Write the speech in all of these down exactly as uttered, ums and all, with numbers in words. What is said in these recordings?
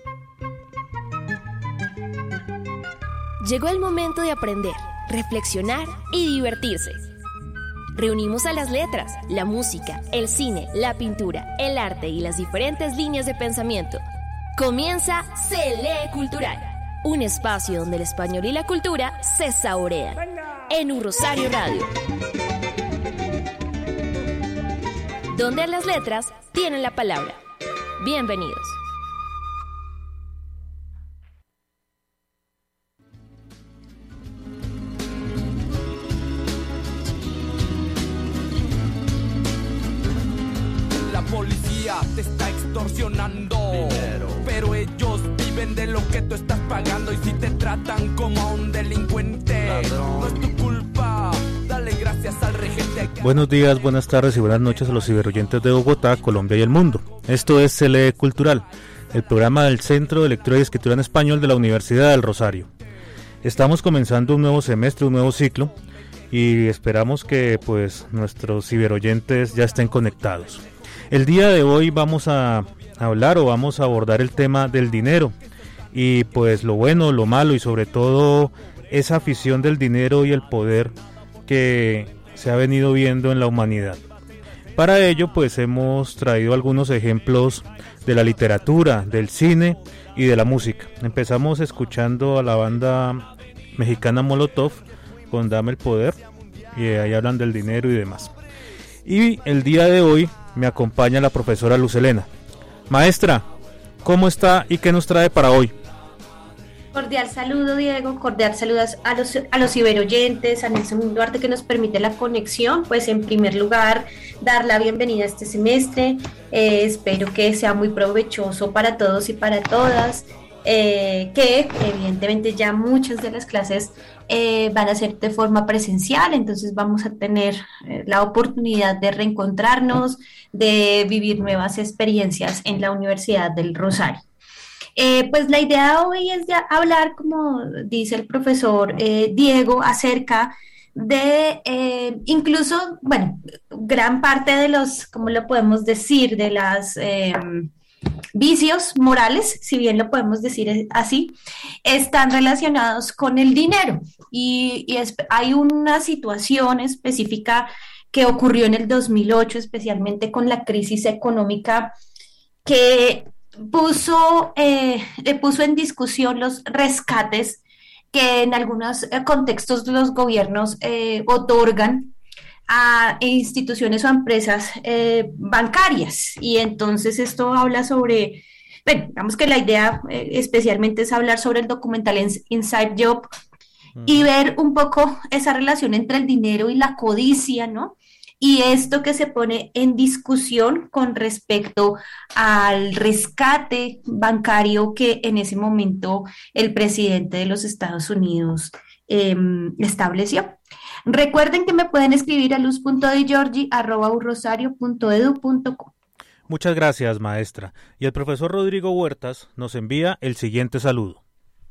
Llegó el momento de aprender, reflexionar y divertirse. Reunimos a las letras, la música, el cine, la pintura, el arte y las diferentes líneas de pensamiento. Comienza Se Lee Cultural, un espacio donde el español y la cultura se saborean. En Un Rosario Radio, donde las letras tienen la palabra. Bienvenidos. La policía te está extorsionando dinero, pero ellos viven de lo que tú estás pagando. Y si te tratan como a un delincuente, ladrón, no es tu culpa. Dale gracias al regente. Buenos días, buenas tardes y buenas noches a los ciberoyentes de Bogotá, Colombia y el mundo. Esto es Se Lee Cultural, el programa del Centro de Lectura y Escritura en Español de la Universidad del Rosario. Estamos comenzando un nuevo semestre, un nuevo ciclo, y esperamos que pues nuestros ciberoyentes ya estén conectados. El día de hoy vamos a hablar o vamos a abordar el tema del dinero y pues lo bueno, lo malo y sobre todo esa afición del dinero y el poder que se ha venido viendo en la humanidad. Para ello pues hemos traído algunos ejemplos de la literatura, del cine y de la música. Empezamos escuchando a la banda mexicana Molotov con Dame el Poder, y ahí hablan del dinero y demás. Y el día de hoy me acompaña la profesora Luz Helena. Maestra, ¿cómo está y qué nos trae para hoy? Cordial saludo, Diego, cordial saludos a los, a los ciberoyentes, a Nelson Duarte que nos permite la conexión. Pues en primer lugar, dar la bienvenida a este semestre, eh, espero que sea muy provechoso para todos y para todas, eh, que evidentemente ya muchas de las clases eh, van a ser de forma presencial, entonces vamos a tener eh, la oportunidad de reencontrarnos, de vivir nuevas experiencias en la Universidad del Rosario. Eh, pues la idea hoy es de hablar, como dice el profesor eh, Diego, acerca de eh, incluso, bueno, gran parte de los, ¿cómo lo podemos decir?, de las eh, vicios morales, si bien lo podemos decir así, están relacionados con el dinero. Y, y es, hay una situación específica que ocurrió en el dos mil ocho, especialmente con la crisis económica, que puso, eh, puso en discusión los rescates que en algunos contextos los gobiernos eh, otorgan a instituciones o empresas eh, bancarias. Y entonces esto habla sobre, bueno, digamos que la idea eh, especialmente es hablar sobre el documental Inside Job uh-huh. y ver un poco esa relación entre el dinero y la codicia, ¿no? Y esto que se pone en discusión con respecto al rescate bancario que en ese momento el presidente de los Estados Unidos eh, estableció. Recuerden que me pueden escribir a luz punto de giorgi arroba un rosario punto edu punto co. Muchas gracias, maestra. Y el profesor Rodrigo Huertas nos envía el siguiente saludo.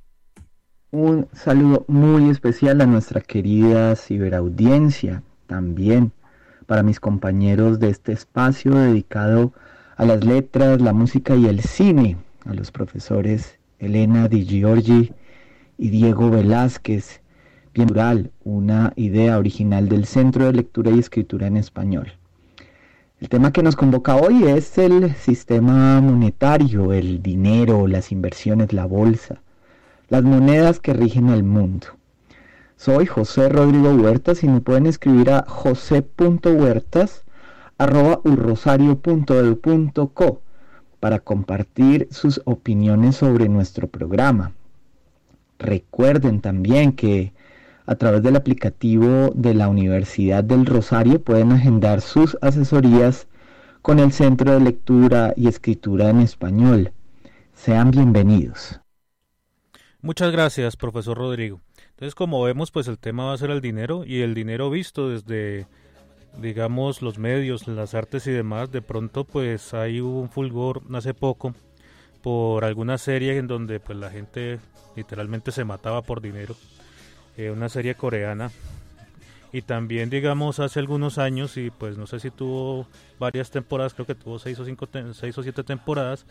Un saludo muy especial a nuestra querida ciberaudiencia, también para mis compañeros de este espacio dedicado a las letras, la música y el cine, a los profesores Elena Di Giorgi y Diego Velázquez. Bien plural, una idea original del Centro de Lectura y Escritura en Español. El tema que nos convoca hoy es el sistema monetario, el dinero, las inversiones, la bolsa, las monedas que rigen el mundo. Soy José Rodrigo Huertas y me pueden escribir a jose punto huertas arroba un rosario punto edu punto co para compartir sus opiniones sobre nuestro programa. Recuerden también que a través del aplicativo de la Universidad del Rosario pueden agendar sus asesorías con el Centro de Lectura y Escritura en Español. Sean bienvenidos. Muchas gracias, profesor Rodrigo. Entonces, como vemos, pues el tema va a ser el dinero, y el dinero visto desde, digamos, los medios, las artes y demás. De pronto, pues hay un fulgor hace poco por alguna serie en donde pues la gente literalmente se mataba por dinero, eh, una serie coreana. Y también, digamos, hace algunos años, y pues no sé si tuvo varias temporadas, creo que tuvo seis o cinco, seis o siete temporadas,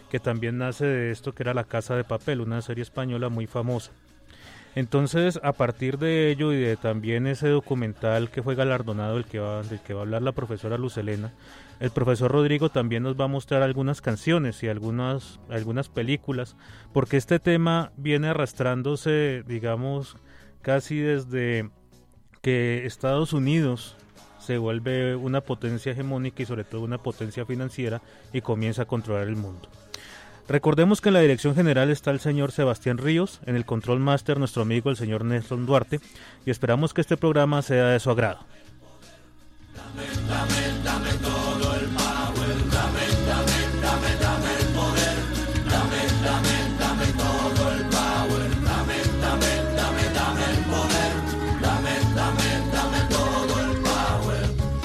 que también nace de esto que era La Casa de Papel, una serie española muy famosa. Entonces, a partir de ello y de también ese documental que fue galardonado, el que va, del que va a hablar la profesora Luz Helena, el profesor Rodrigo también nos va a mostrar algunas canciones y algunas, algunas películas, porque este tema viene arrastrándose, digamos, casi desde que Estados Unidos se vuelve una potencia hegemónica y sobre todo una potencia financiera y comienza a controlar el mundo. Recordemos que en la dirección general está el señor Sebastián Ríos, en el control master nuestro amigo el señor Nelson Duarte, y esperamos que este programa sea de su agrado. Dame, dame, dame todo el power, dame, dame, dame, dame el poder, dame, dame, dame todo el power, dame, dame, dame, dame el poder, dame, dame, dame todo el power.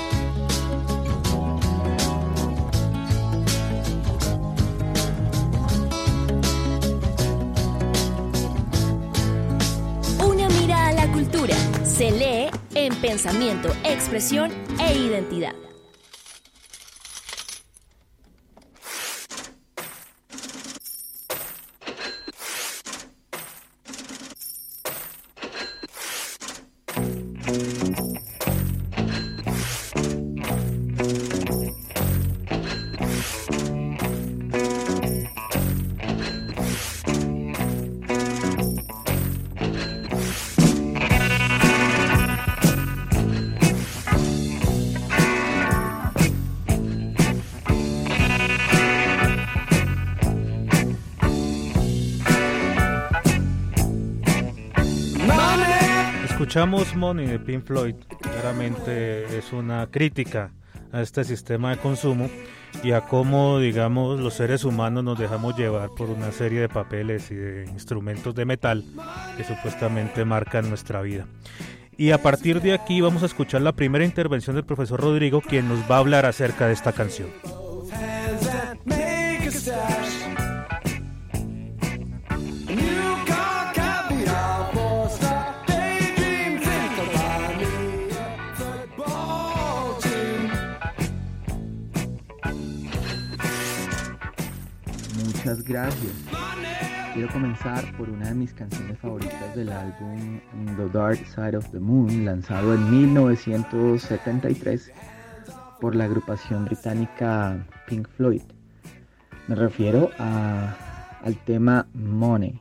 Una mirada a la cultura se lee en pensamiento, expresión e identidad. Escuchamos Money de Pink Floyd, claramente es una crítica a este sistema de consumo y a cómo, digamos, los seres humanos nos dejamos llevar por una serie de papeles y de instrumentos de metal que supuestamente marcan nuestra vida. Y a partir de aquí vamos a escuchar la primera intervención del profesor Rodrigo, quien nos va a hablar acerca de esta canción. Muchas gracias. Quiero comenzar por una de mis canciones favoritas del álbum The Dark Side of the Moon, lanzado en mil novecientos setenta y tres por la agrupación británica Pink Floyd. Me refiero a, al tema Money.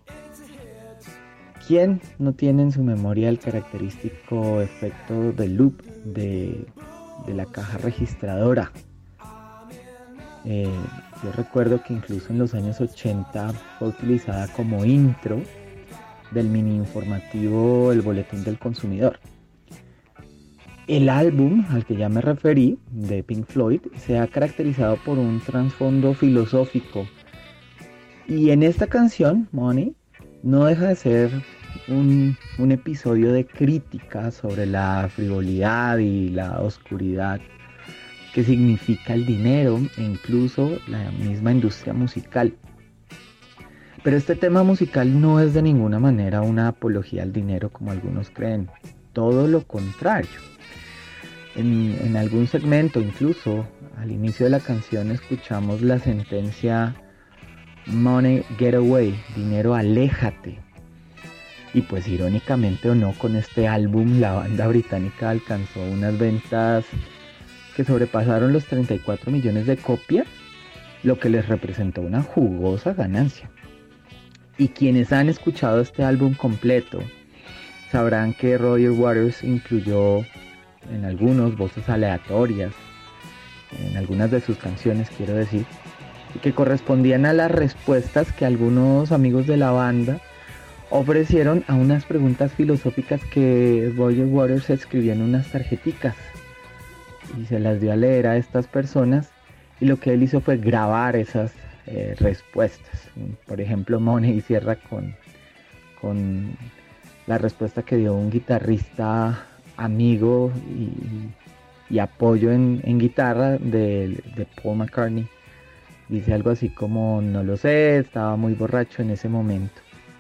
¿Quién no tiene en su memoria el característico efecto de loop de, de la caja registradora? Eh, yo recuerdo que incluso en los años ochenta fue utilizada como intro del mini informativo El Boletín del Consumidor. El álbum al que ya me referí, de Pink Floyd, se ha caracterizado por un trasfondo filosófico. Y en esta canción, Money, no deja de ser un, un episodio de crítica sobre la frivolidad y la oscuridad que significa el dinero e incluso la misma industria musical. Pero este tema musical no es de ninguna manera una apología al dinero como algunos creen, todo lo contrario. En, en algún segmento, incluso al inicio de la canción, escuchamos la sentencia Money get away, dinero aléjate. Y pues irónicamente o no, con este álbum la banda británica alcanzó unas ventas que sobrepasaron los treinta y cuatro millones de copias, lo que les representó una jugosa ganancia. Y quienes han escuchado este álbum completo sabrán que Roger Waters incluyó en algunos voces aleatorias, en algunas de sus canciones quiero decir, y que correspondían a las respuestas que algunos amigos de la banda ofrecieron a unas preguntas filosóficas que Roger Waters escribió en unas tarjeticas y se las dio a leer a estas personas, y lo que él hizo fue grabar esas eh, respuestas. Por ejemplo, Money cierra con, con la respuesta que dio un guitarrista amigo y, y apoyo en, en guitarra de, de Paul McCartney. Dice algo así como: no lo sé, estaba muy borracho en ese momento.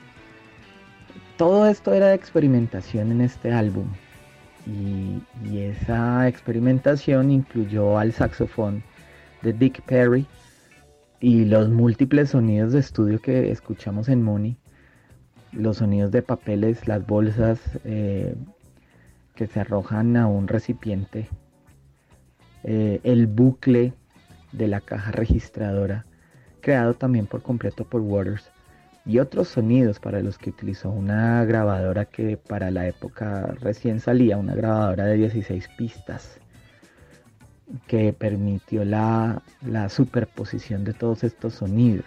Todo esto era de experimentación en este álbum. Y, y esa experimentación incluyó al saxofón de Dick Perry y los múltiples sonidos de estudio que escuchamos en Money, los sonidos de papeles, las bolsas eh, que se arrojan a un recipiente, eh, el bucle de la caja registradora, creado también por completo por Waters, y otros sonidos para los que utilizó una grabadora que para la época recién salía, una grabadora de dieciséis pistas, que permitió la, la superposición de todos estos sonidos.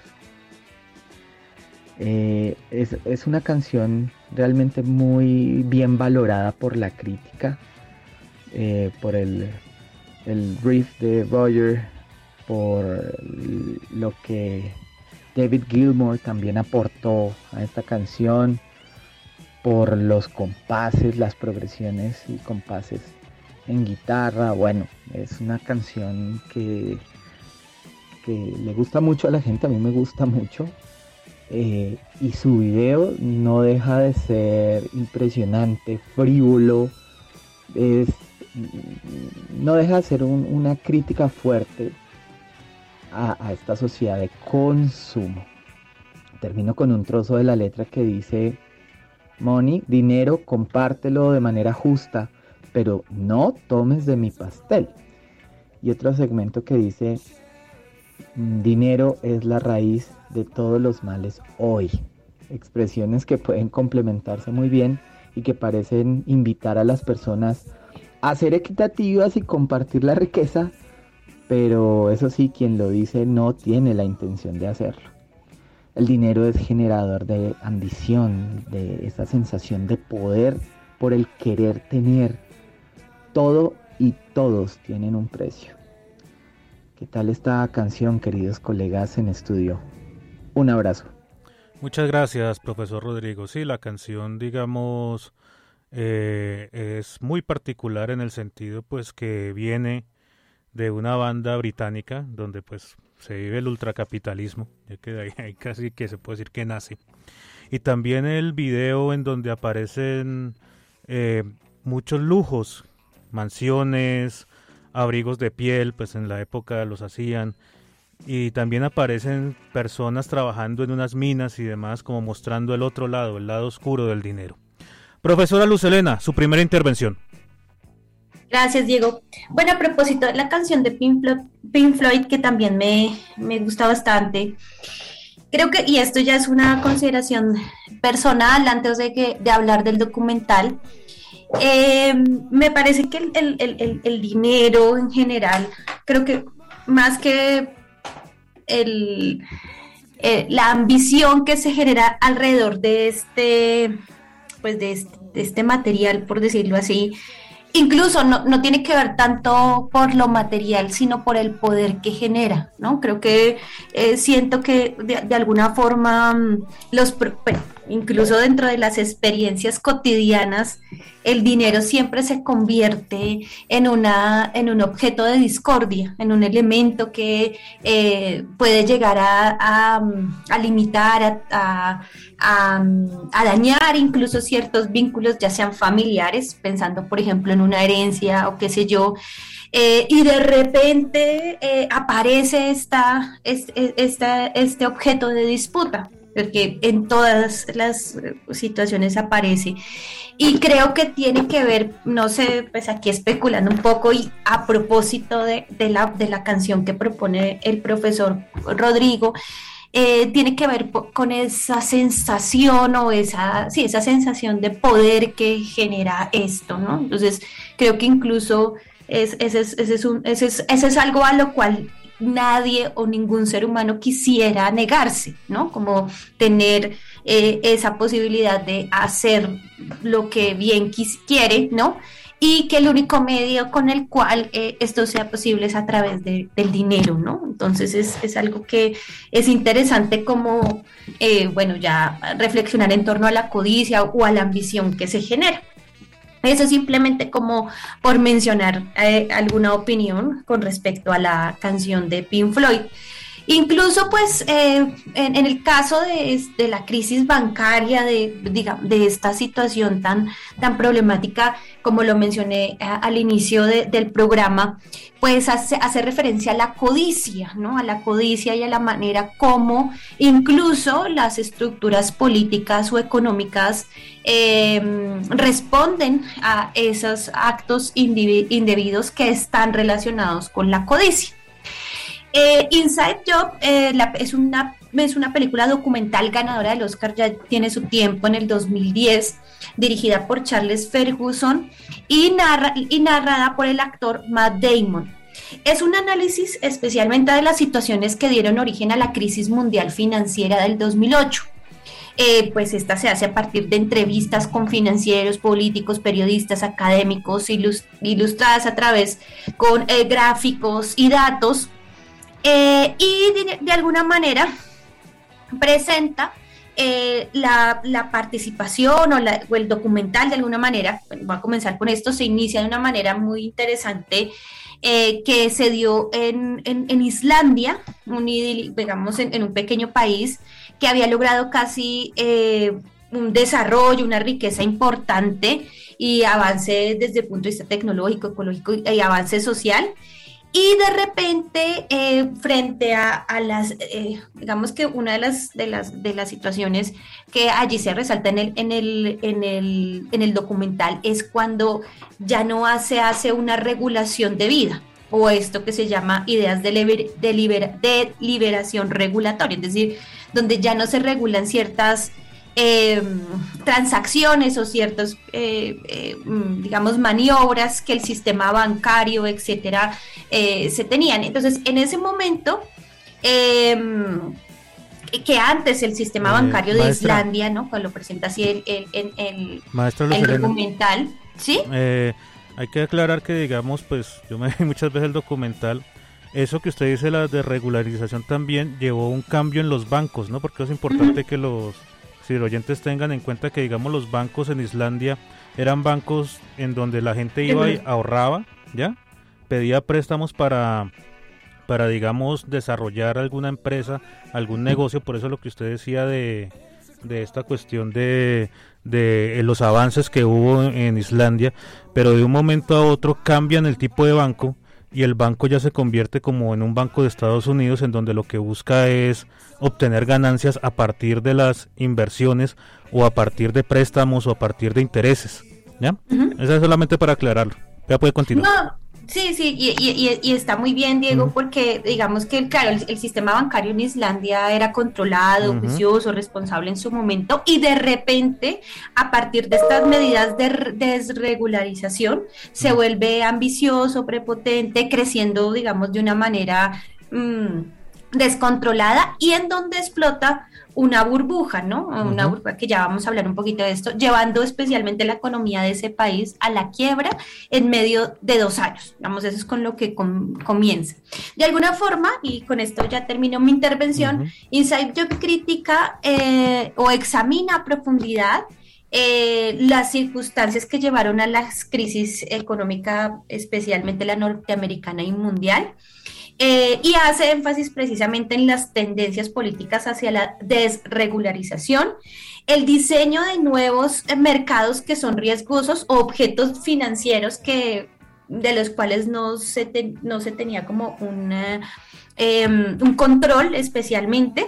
Eh, es, es una canción realmente muy bien valorada por la crítica, eh, por el, el riff de Roger, por lo que David Gilmour también aportó a esta canción, por los compases, las progresiones y compases en guitarra. Bueno, es una canción que, que le gusta mucho a la gente, a mí me gusta mucho, eh, y su video no deja de ser impresionante, frívolo, es, no deja de ser un, una crítica fuerte a, a esta sociedad de consumo. Termino con un trozo de la letra que dice: money, dinero, compártelo de manera justa, pero no tomes de mi pastel. Y otro segmento que dice: dinero es la raíz de todos los males hoy. Expresiones que pueden complementarse muy bien y que parecen invitar a las personas a ser equitativas y compartir la riqueza, pero eso sí, quien lo dice no tiene la intención de hacerlo. El dinero es generador de ambición, de esa sensación de poder por el querer tener. Todo y todos tienen un precio. ¿Qué tal esta canción, queridos colegas en estudio? Un abrazo. Muchas gracias, profesor Rodrigo. Sí, la canción, digamos, eh, es muy particular en el sentido pues que viene de una banda británica donde pues se vive el ultracapitalismo, ya que de ahí, ahí casi que se puede decir que nace. Y también el video en donde aparecen eh, muchos lujos, mansiones, abrigos de piel, pues en la época los hacían, y también aparecen personas trabajando en unas minas y demás, como mostrando el otro lado, el lado oscuro del dinero. Profesora Luz Helena, su primera intervención. Gracias, Diego. Bueno, a propósito de la canción de Pink Floyd, Pink Floyd que también me, me gusta bastante, creo que, y esto ya es una consideración personal antes de, que, de hablar del documental, eh, me parece que el, el, el, el dinero en general, creo que más que el, eh, la ambición que se genera alrededor de este, pues de este, de este material, por decirlo así, incluso no, no tiene que ver tanto por lo material, sino por el poder que genera, ¿no? Creo que eh, siento que de, de alguna forma los incluso dentro de las experiencias cotidianas, el dinero siempre se convierte en una en un objeto de discordia, en un elemento que eh, puede llegar a, a, a limitar, a, a, a, a dañar incluso ciertos vínculos, ya sean familiares, pensando por ejemplo en una herencia o qué sé yo, eh, y de repente eh, aparece esta, este, esta, este objeto de disputa, porque en todas las situaciones aparece. Y creo que tiene que ver, no sé, pues aquí especulando un poco, y a propósito de, de, la, de la canción que propone el profesor Rodrigo, eh, tiene que ver con esa sensación o esa, sí, esa sensación de poder que genera esto, ¿no? Entonces, creo que incluso es, ese, es, ese, es un, ese, es, ese es algo a lo cual nadie o ningún ser humano quisiera negarse, ¿no? Como tener eh, esa posibilidad de hacer lo que bien quis- quiere, ¿no? Y que el único medio con el cual eh, esto sea posible es a través de, del dinero, ¿no? Entonces es, es algo que es interesante como, eh, bueno, ya reflexionar en torno a la codicia o a la ambición que se genera. Eso simplemente como por mencionar eh, alguna opinión con respecto a la canción de Pink Floyd. Incluso pues eh, en, en el caso de, de la crisis bancaria, de, digamos, de esta situación tan, tan problemática, como lo mencioné a, al inicio de, del programa, pues hace, hace referencia a la codicia, ¿no? A la codicia y a la manera como incluso las estructuras políticas o económicas eh, responden a esos actos indebidos que están relacionados con la codicia. Eh, Inside Job eh, la, es, una, es una película documental ganadora del Oscar, ya tiene su tiempo, en el dos mil diez, dirigida por Charles Ferguson y, narra, y narrada por el actor Matt Damon. Es un análisis especialmente de las situaciones que dieron origen a la crisis mundial financiera del dos mil ocho. Eh, pues esta se hace a partir de entrevistas con financieros, políticos, periodistas, académicos, ilust- ilustradas a través con eh, gráficos y datos. Eh, y de, de alguna manera presenta eh, la, la participación o, la, o el documental de alguna manera, bueno, voy a comenzar con esto, se inicia de una manera muy interesante eh, que se dio en, en, en Islandia, un, digamos en, en un pequeño país que había logrado casi eh, un desarrollo, una riqueza importante y avance desde el punto de vista tecnológico, ecológico y avance social. Y de repente, eh, frente a, a las, eh, digamos que una de las, de las de las situaciones que allí se resalta en el, en el, en el, en el documental es cuando ya no se hace una regulación de vida, o esto que se llama ideas de, liber, de, libera, de liberación regulatoria, es decir, donde ya no se regulan ciertas Eh, transacciones o ciertas, eh, eh, digamos, maniobras que el sistema bancario, etcétera, eh, se tenían. Entonces, en ese momento, eh, que antes el sistema bancario eh, de Islandia, ¿no? Cuando lo presenta así el, el, el, el, maestra el documental, ¿sí? Eh, hay que aclarar que, digamos, pues, yo me vi muchas veces el documental. Eso que usted dice, la desregularización también llevó un cambio en los bancos, ¿no? Porque es importante uh-huh. que los si los oyentes tengan en cuenta que, digamos, los bancos en Islandia eran bancos en donde la gente iba y ahorraba, ¿ya? Pedía préstamos para, para, digamos, desarrollar alguna empresa, algún negocio, por eso lo que usted decía de, de esta cuestión de, de los avances que hubo en Islandia, pero de un momento a otro cambian el tipo de banco y el banco ya se convierte como en un banco de Estados Unidos, en donde lo que busca es obtener ganancias a partir de las inversiones o a partir de préstamos o a partir de intereses, ¿ya? Uh-huh. Eso es solamente para aclararlo. Ya puede continuar. No, sí, sí, y, y, y está muy bien, Diego, uh-huh. porque digamos que, claro, el, el sistema bancario en Islandia era controlado, uh-huh. juicioso, responsable en su momento, y de repente, a partir de estas medidas de desregularización, se uh-huh. vuelve ambicioso, prepotente, creciendo, digamos, de una manera mmm, descontrolada, y en donde explota una burbuja, ¿no? Uh-huh. Una burbuja que ya vamos a hablar un poquito de esto, llevando especialmente la economía de ese país a la quiebra en medio de dos años. Vamos, eso es con lo que com- comienza. De alguna forma, y con esto ya termino mi intervención, uh-huh. Inside Job critica eh, o examina a profundidad eh, las circunstancias que llevaron a la crisis económica, especialmente la norteamericana y mundial. Eh, y hace énfasis precisamente en las tendencias políticas hacia la desregularización, el diseño de nuevos mercados que son riesgosos o objetos financieros que, de los cuales no se, te, no se tenía como una, eh, un control especialmente,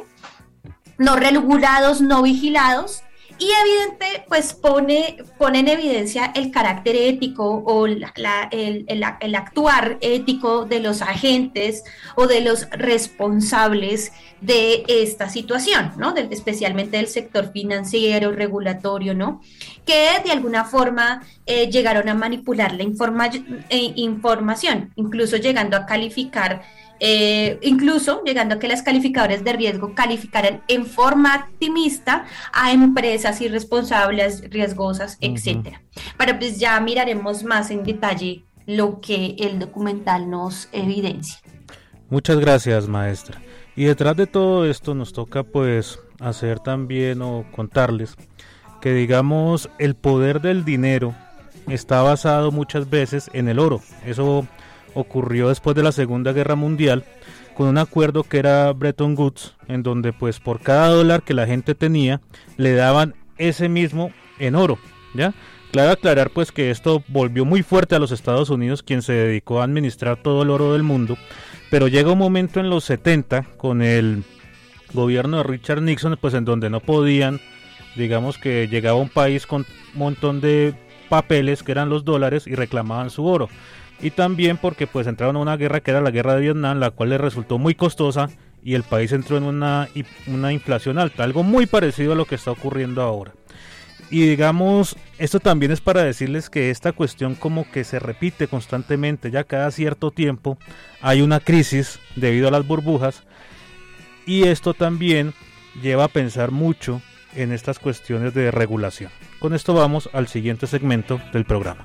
no regulados, no vigilados. Y evidente, pues pone, pone en evidencia el carácter ético o la, la, el, el, el actuar ético de los agentes o de los responsables de esta situación, ¿no? Del, especialmente del sector financiero, regulatorio, ¿no? Que de alguna forma eh, llegaron a manipular la informa- eh, información, incluso llegando a calificar Eh, incluso llegando a que las calificadoras de riesgo calificaran en forma optimista a empresas irresponsables, riesgosas, uh-huh. etcétera. Pero pues ya miraremos más en detalle lo que el documental nos evidencia. Muchas gracias, maestra. Y detrás de todo esto nos toca pues hacer también o contarles que, digamos, el poder del dinero está basado muchas veces en el oro. Eso ocurrió después de la Segunda Guerra Mundial, con un acuerdo que era Bretton Woods, en donde pues por cada dólar que la gente tenía, le daban ese mismo en oro, ¿ya? Claro aclarar pues que esto volvió muy fuerte a los Estados Unidos, quien se dedicó a administrar todo el oro del mundo, pero llega un momento en los setenta, con el gobierno de Richard Nixon, pues en donde no podían, digamos que llegaba un país con un montón de papeles que eran los dólares y reclamaban su oro, y también porque pues entraron a una guerra que era la guerra de Vietnam, la cual les resultó muy costosa y el país entró en una, una inflación alta, algo muy parecido a lo que está ocurriendo ahora. Y digamos, esto también es para decirles que esta cuestión como que se repite constantemente, ya cada cierto tiempo hay una crisis debido a las burbujas, y esto también lleva a pensar mucho en estas cuestiones de regulación. Con esto vamos al siguiente segmento del programa.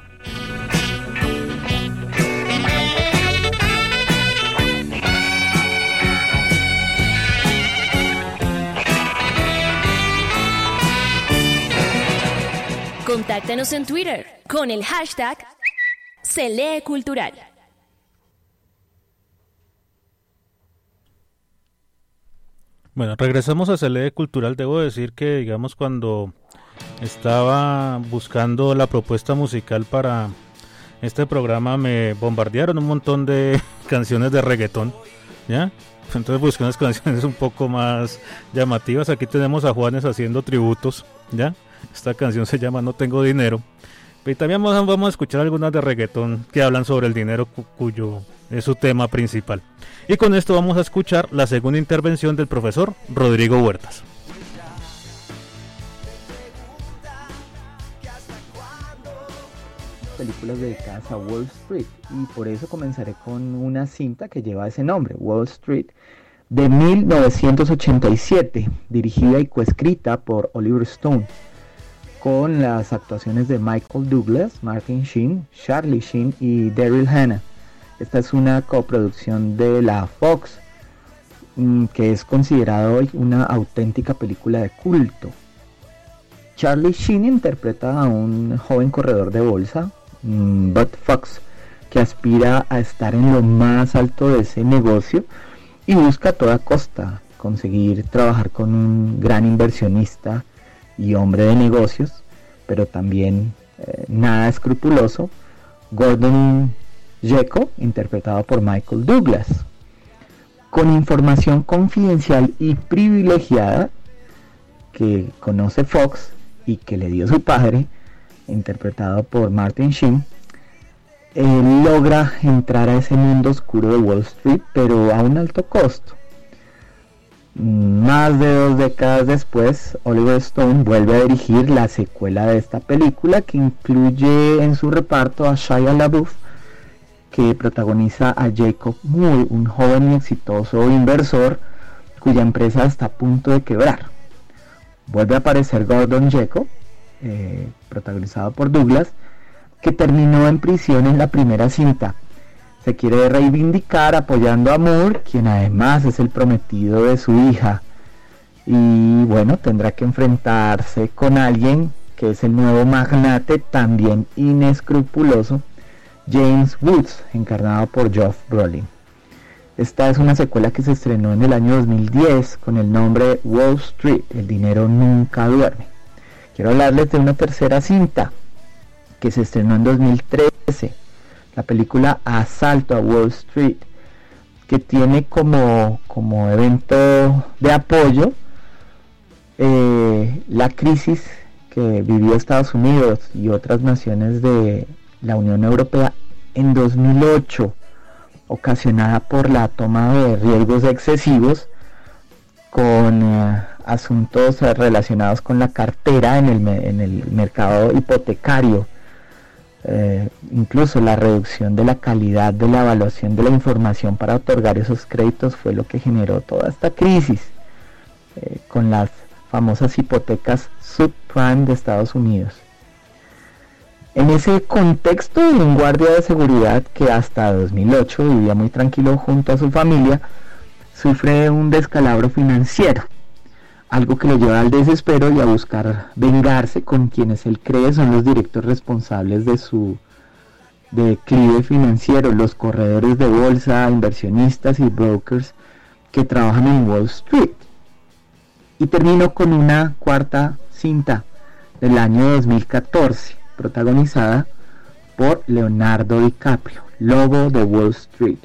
Contáctanos en Twitter con el hashtag Se Lee Cultural. Bueno, regresamos a Se Lee Cultural. Debo decir que, digamos, cuando estaba buscando la propuesta musical para este programa, me bombardearon un montón de canciones de reggaetón, ¿ya? Entonces busqué unas canciones un poco más llamativas. Aquí tenemos a Juanes haciendo tributos, ¿ya? Esta canción se llama No Tengo Dinero. Y también vamos, vamos a escuchar algunas de reggaetón que hablan sobre el dinero, cu- cuyo es su tema principal. Y con esto vamos a escuchar la segunda intervención del profesor Rodrigo Huertas. Películas dedicadas a Wall Street, y por eso comenzaré con una cinta que lleva ese nombre, Wall Street, de mil novecientos ochenta y siete, dirigida y coescrita por Oliver Stone, con las actuaciones de Michael Douglas, Martin Sheen, Charlie Sheen y Daryl Hannah. Esta es una coproducción de la Fox, que es considerado hoy una auténtica película de culto. Charlie Sheen interpreta a un joven corredor de bolsa, Bud Fox, que aspira a estar en lo más alto de ese negocio y busca a toda costa conseguir trabajar con un gran inversionista y hombre de negocios, pero también eh, nada escrupuloso, Gordon Gekko, interpretado por Michael Douglas. Con información confidencial y privilegiada que conoce Fox y que le dio su padre, interpretado por Martin Sheen, él logra entrar a ese mundo oscuro de Wall Street, pero a un alto costo. Más de dos décadas después, Oliver Stone vuelve a dirigir la secuela de esta película, que incluye en su reparto a Shia LaBeouf, que protagoniza a Jacob Moore, un joven y exitoso inversor cuya empresa está a punto de quebrar. Vuelve a aparecer Gordon Gekko, eh, protagonizado por Douglas, que terminó en prisión en la primera cinta. Se quiere reivindicar apoyando a Moore, quien además es el prometido de su hija. Y bueno, tendrá que enfrentarse con alguien que es el nuevo magnate, también inescrupuloso, James Woods, encarnado por Josh Brolin. Esta es una secuela que se estrenó en el año dos mil diez con el nombre Wall Street, el dinero nunca duerme. Quiero hablarles de una tercera cinta que se estrenó en dos mil trece, la película Asalto a Wall Street, que tiene como, como evento de apoyo eh, la crisis que vivió Estados Unidos y otras naciones de la Unión Europea en dos mil ocho, ocasionada por la toma de riesgos excesivos con eh, asuntos eh, relacionados con la cartera en el, en el mercado hipotecario. Eh, incluso la reducción de la calidad de la evaluación de la información para otorgar esos créditos fue lo que generó toda esta crisis eh, con las famosas hipotecas subprime de Estados Unidos. En ese contexto, un guardia de seguridad que hasta dos mil ocho vivía muy tranquilo junto a su familia sufre un descalabro financiero, algo que lo lleva al desespero y a buscar vengarse con quienes él cree son los directos responsables de su declive financiero, los corredores de bolsa, inversionistas y brokers que trabajan en Wall Street. Y termino con una cuarta cinta del año dos mil catorce, protagonizada por Leonardo DiCaprio, Lobo de Wall Street.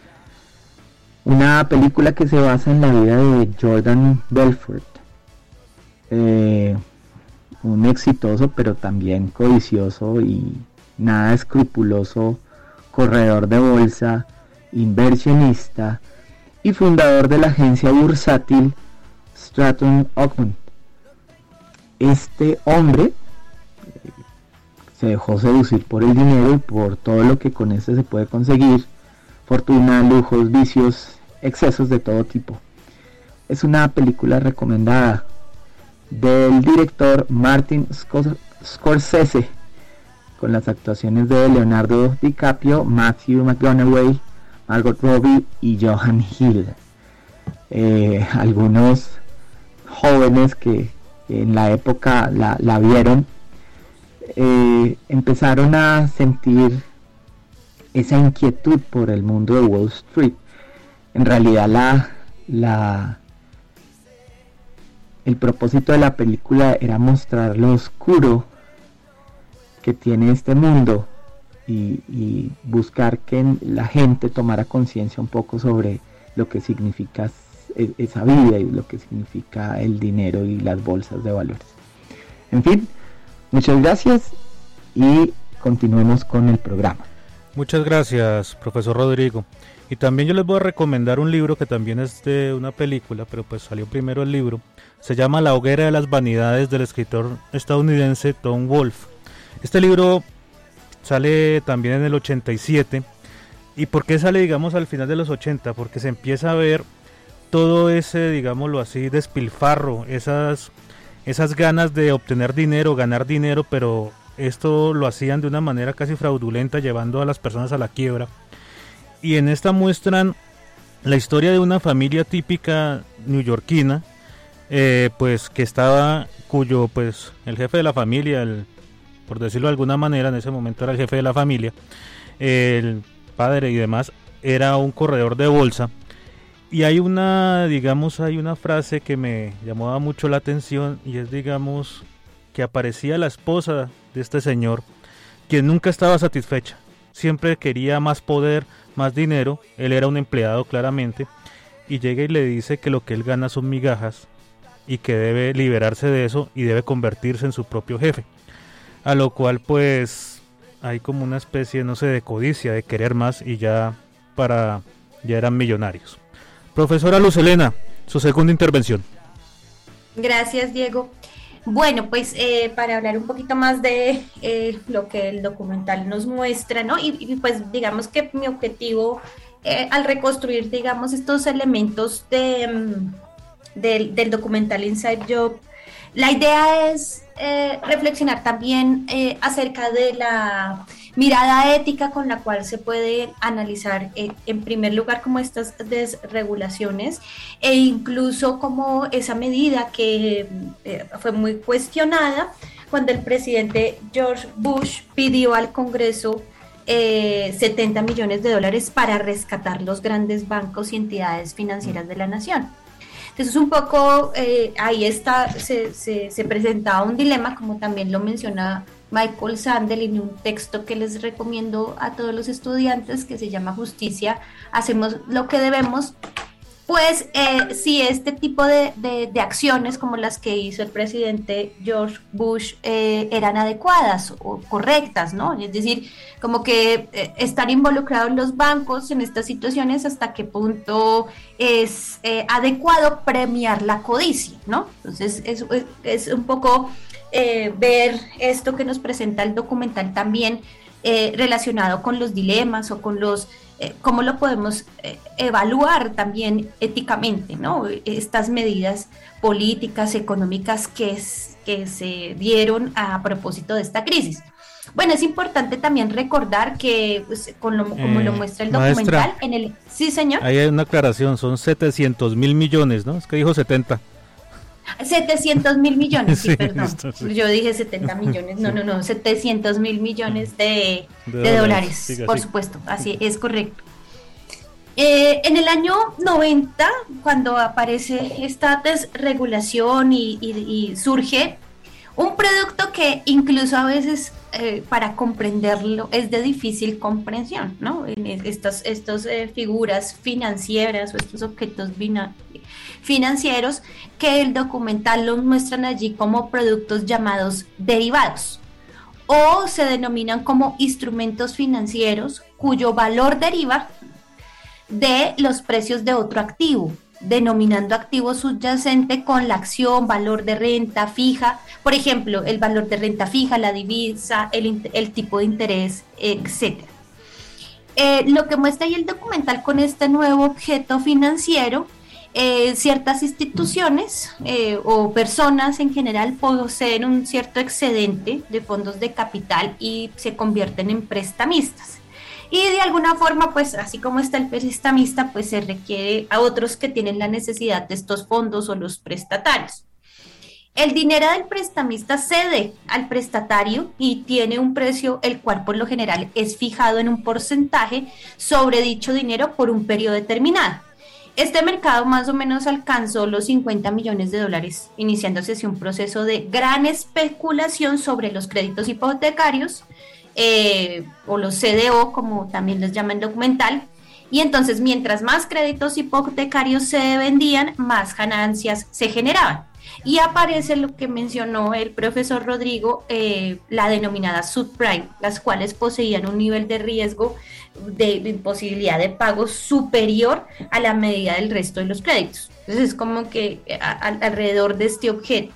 Una película que se basa en la vida de Jordan Belfort, eh, un exitoso pero también codicioso y nada escrupuloso corredor de bolsa, inversionista y fundador de la agencia bursátil Stratton Oakmont. Este hombre eh, se dejó seducir por el dinero y por todo lo que con este se puede conseguir: fortuna, lujos, vicios, excesos de todo tipo. Es una película recomendada del director Martin Scorsese, con las actuaciones de Leonardo DiCaprio, Matthew McConaughey, Margot Robbie y Johan Hill. Eh, algunos jóvenes que, que en la época la, la vieron eh, empezaron a sentir esa inquietud por el mundo de Wall Street. En realidad la, la el propósito de la película era mostrar lo oscuro que tiene este mundo y, y buscar que la gente tomara conciencia un poco sobre lo que significa esa vida y lo que significa el dinero y las bolsas de valores. En fin, muchas gracias y continuemos con el programa. Muchas gracias, profesor Rodrigo. Y también yo les voy a recomendar un libro que también es de una película, pero pues salió primero el libro. Se llama La hoguera de las vanidades, del escritor estadounidense Tom Wolfe. Este libro sale también en el ochenta y siete. ¿Y por qué sale, digamos, al final de los ochenta? Porque se empieza a ver todo ese, digámoslo así, despilfarro, esas, esas ganas de obtener dinero, ganar dinero, pero esto lo hacían de una manera casi fraudulenta, llevando a las personas a la quiebra. Y en esta muestran la historia de una familia típica neoyorquina, eh, pues que estaba, cuyo pues el jefe de la familia, el, por decirlo de alguna manera, en ese momento era el jefe de la familia, el padre y demás, era un corredor de bolsa. Y hay una, digamos, hay una frase que me llamaba mucho la atención, y es, digamos, que aparecía la esposa de este señor, quien nunca estaba satisfecha, siempre quería más poder, más dinero. Él era un empleado claramente, y llega y le dice que lo que él gana son migajas y que debe liberarse de eso y debe convertirse en su propio jefe, a lo cual pues hay como una especie, no sé, de codicia, de querer más, y ya para ya eran millonarios. Profesora Luz Helena, su segunda intervención. Gracias, Diego. Bueno, pues eh, para hablar un poquito más de eh, lo que el documental nos muestra, ¿no? Y, y pues digamos que mi objetivo eh, al reconstruir, digamos, estos elementos de, um, del, del documental Inside Job, la idea es eh, reflexionar también eh, acerca de la mirada ética con la cual se puede analizar eh, en primer lugar como estas desregulaciones, e incluso como esa medida que eh, fue muy cuestionada cuando el presidente George Bush pidió al Congreso eh, setenta millones de dólares para rescatar los grandes bancos y entidades financieras de la nación. Entonces un poco eh, ahí está, se, se, se presentaba un dilema, como también lo menciona Michael Sandel en un texto que les recomiendo a todos los estudiantes, que se llama Justicia, hacemos lo que debemos. Pues eh, si este tipo de, de, de acciones como las que hizo el presidente George Bush eh, eran adecuadas o correctas, ¿no? Es decir, como que eh, están involucrados los bancos en estas situaciones, hasta qué punto es eh, adecuado premiar la codicia, ¿no? Entonces es, es, es un poco eh, ver esto que nos presenta el documental también eh, relacionado con los dilemas o con los Eh, cómo lo podemos eh, evaluar también éticamente, ¿no? Estas medidas políticas, económicas que, es, que se dieron a propósito de esta crisis. Bueno, es importante también recordar que, pues, con lo, como eh, lo muestra el documental, maestra, en el... Sí, señor. Ahí hay una aclaración, son setecientos mil millones, ¿no? Es que dijo setenta. setecientos mil millones, sí, sí, perdón. Listo, sí. Yo dije setenta millones, no, no, no, setecientos mil millones de, de, de dólares, dólares por sí. supuesto, así es correcto. Eh, en el año noventa, cuando aparece esta desregulación y, y, y surge un producto que incluso a veces eh, para comprenderlo es de difícil comprensión, ¿no? En estas estos, eh, figuras financieras o estos objetos financieros que el documental los muestran allí como productos llamados derivados o se denominan como instrumentos financieros cuyo valor deriva de los precios de otro activo, denominando activo subyacente con la acción, valor de renta fija, por ejemplo, el valor de renta fija, la divisa, el, el tipo de interés, etcétera. Eh, lo que muestra ahí el documental con este nuevo objeto financiero, eh, ciertas instituciones eh, o personas en general poseen un cierto excedente de fondos de capital y se convierten en prestamistas. Y de alguna forma, pues así como está el prestamista, pues se requiere a otros que tienen la necesidad de estos fondos o los prestatarios. El dinero del prestamista cede al prestatario y tiene un precio el cual por lo general es fijado en un porcentaje sobre dicho dinero por un periodo determinado. Este mercado más o menos alcanzó los cincuenta millones de dólares, iniciándose así un proceso de gran especulación sobre los créditos hipotecarios, Eh, o los C D O, como también les llaman documental, y entonces mientras más créditos hipotecarios se vendían, más ganancias se generaban. Y aparece lo que mencionó el profesor Rodrigo, eh, la denominada subprime, las cuales poseían un nivel de riesgo de, de posibilidad de pago superior a la medida del resto de los créditos. Entonces es como que a, a, alrededor de este objeto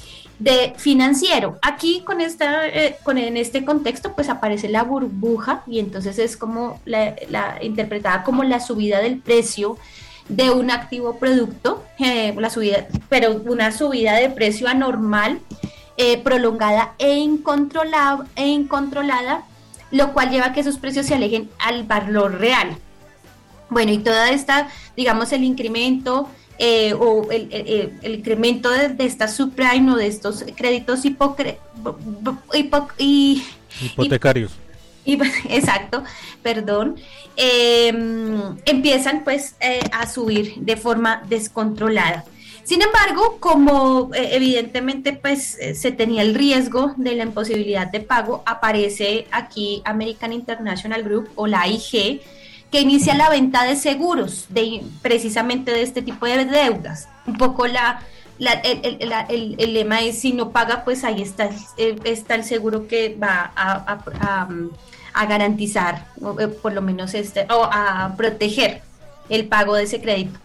de financiero, aquí con esta, eh, con, en este contexto pues aparece la burbuja y entonces es como la, la interpretada como la subida del precio de un activo producto, eh, la subida, pero una subida de precio anormal, eh, prolongada e incontrolada, e incontrolada, lo cual lleva a que esos precios se alejen al valor real. Bueno, y toda esta, digamos, el incremento Eh, o el, el, el incremento de, de esta subprime o de estos créditos hipocre, hipo, y, hipotecarios. Y, y, exacto, perdón, eh, empiezan pues eh, a subir de forma descontrolada. Sin embargo, como eh, evidentemente pues eh, se tenía el riesgo de la imposibilidad de pago, aparece aquí American International Group o la A I G, que inicia la venta de seguros, de, precisamente de este tipo de deudas. Un poco la, la, el, el, la, el, el lema es, si no paga, pues ahí está, está el seguro que va a, a, a, a garantizar, o por lo menos este, o a proteger el pago de ese crédito.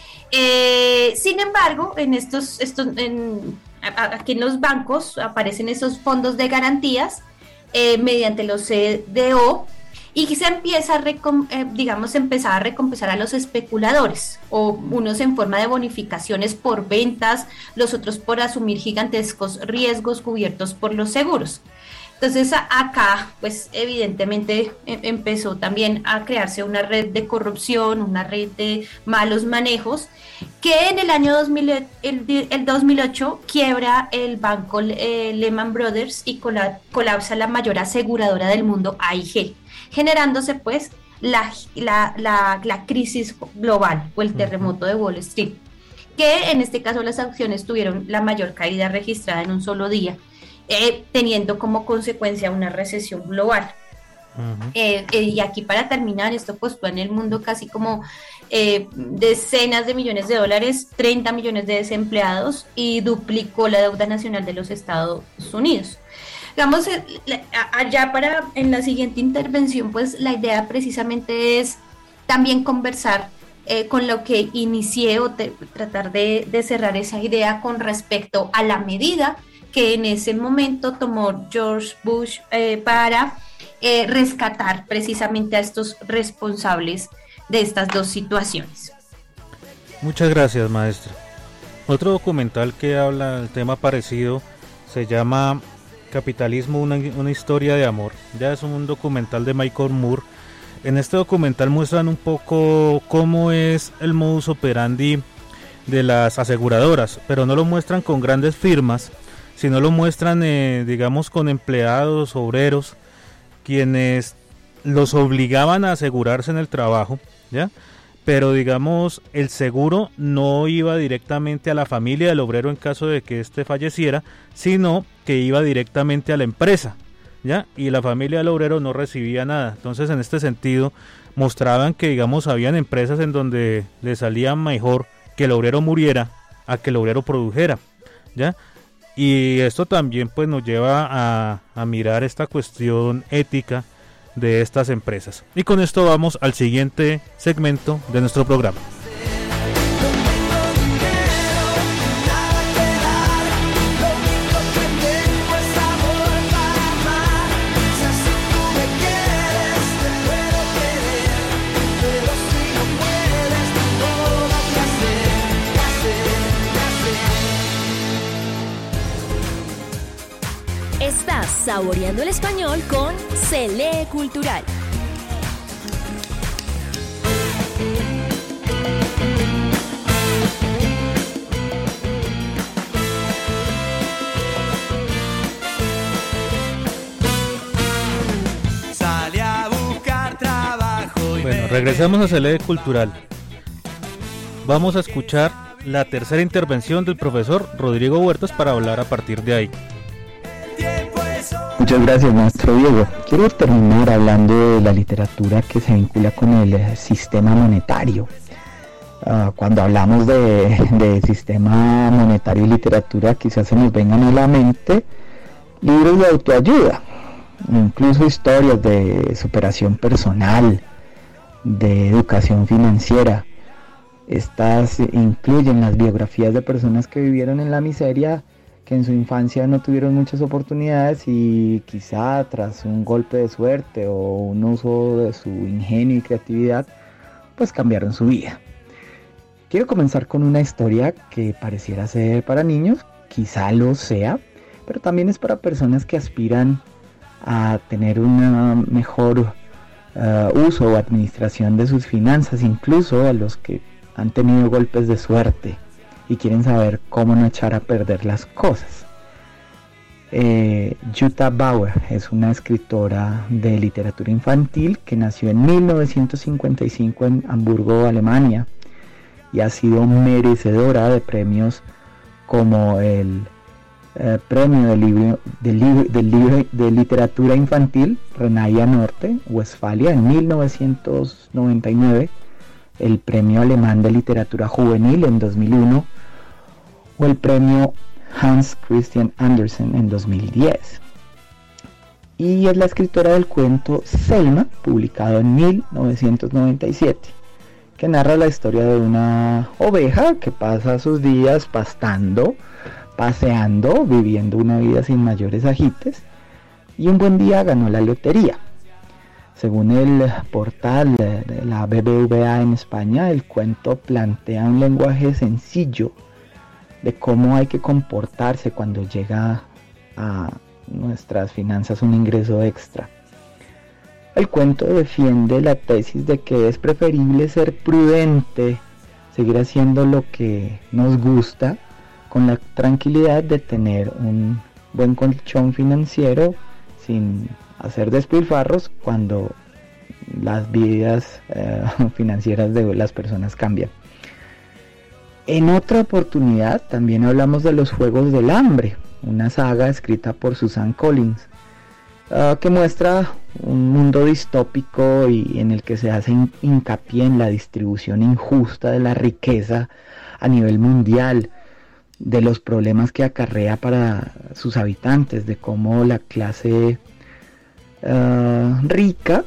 Eh, sin embargo, en estos, estos en, aquí en los bancos aparecen esos fondos de garantías eh, mediante los C D O, y se empieza a, recom, eh, digamos, empezar a recompensar a los especuladores, o unos en forma de bonificaciones por ventas, los otros por asumir gigantescos riesgos cubiertos por los seguros. Entonces a, acá, pues evidentemente em, empezó también a crearse una red de corrupción, una red de malos manejos, que en el año dos mil, el, el dos mil ocho quiebra el banco eh, Lehman Brothers y cola, colapsa la mayor aseguradora del mundo, A I G, generándose pues la, la, la, la crisis global o el terremoto de Wall Street, que en este caso las acciones tuvieron la mayor caída registrada en un solo día, eh, teniendo como consecuencia una recesión global. Uh-huh. eh, eh, y aquí para terminar, esto costó en el mundo casi como eh, decenas de millones de dólares, treinta millones de desempleados y duplicó la deuda nacional de los Estados Unidos. Digamos, allá para en la siguiente intervención, pues la idea precisamente es también conversar eh, con lo que inicié o te, tratar de, de cerrar esa idea con respecto a la medida que en ese momento tomó George Bush eh, para eh, rescatar precisamente a estos responsables de estas dos situaciones. Muchas gracias, maestra. Otro documental que habla del tema parecido se llama Capitalismo, una, una historia de amor. Ya es un documental de Michael Moore. En este documental muestran un poco cómo es el modus operandi de las aseguradoras, pero no lo muestran con grandes firmas, sino lo muestran, eh, digamos, con empleados, obreros, quienes los obligaban a asegurarse en el trabajo, ¿ya? pero digamos el seguro no iba directamente a la familia del obrero en caso de que éste falleciera, sino que iba directamente a la empresa, ¿ya? Y la familia del obrero no recibía nada. Entonces, en este sentido, mostraban que, digamos, habían empresas en donde le salía mejor que el obrero muriera a que el obrero produjera, ¿ya? Y esto también pues nos lleva a, a mirar esta cuestión ética de estas empresas. Y con esto vamos al siguiente segmento de nuestro programa. Estás saboreando el español con Se Lee Cultural. Sale a buscar trabajo y Bueno, regresamos a Se Lee Cultural. Vamos a escuchar la tercera intervención del profesor Rodrigo Huertas para hablar a partir de ahí. Muchas gracias, maestro Diego. Quiero terminar hablando de la literatura que se vincula con el sistema monetario. Uh, cuando hablamos de, de sistema monetario y literatura, quizás se nos vengan a la mente libros de autoayuda, incluso historias de superación personal, de educación financiera. Estas incluyen las biografías de personas que vivieron en la miseria, que en su infancia no tuvieron muchas oportunidades y quizá tras un golpe de suerte o un uso de su ingenio y creatividad, pues cambiaron su vida. Quiero comenzar con una historia que pareciera ser para niños, quizá lo sea, pero también es para personas que aspiran a tener un mejor uh, uso o administración de sus finanzas, incluso a los que han tenido golpes de suerte y quieren saber cómo no echar a perder las cosas. Eh, Jutta Bauer es una escritora de literatura infantil que nació en mil novecientos cincuenta y cinco en Hamburgo, Alemania, y ha sido merecedora de premios como el eh, premio de, libro, de, libro, de, libro, de literatura infantil Renania Norte, Westfalia, en mil novecientos noventa y nueve, el premio alemán de literatura juvenil en dos mil uno, o el premio Hans Christian Andersen en dos mil diez. Y es la escritora del cuento Selma, publicado en mil novecientos noventa y siete, que narra la historia de una oveja que pasa sus días pastando, paseando, viviendo una vida sin mayores agites, y un buen día ganó la lotería. Según el portal de la B B V A en España, el cuento plantea un lenguaje sencillo de cómo hay que comportarse cuando llega a nuestras finanzas un ingreso extra. El cuento defiende la tesis de que es preferible ser prudente, seguir haciendo lo que nos gusta, con la tranquilidad de tener un buen colchón financiero sin hacer despilfarros cuando las vidas eh, financieras de las personas cambian. En otra oportunidad también hablamos de Los Juegos del Hambre, una saga escrita por Susan Collins, uh, que muestra un mundo distópico y en el que se hace hin- hincapié en la distribución injusta de la riqueza a nivel mundial, de los problemas que acarrea para sus habitantes, de cómo la clase uh, rica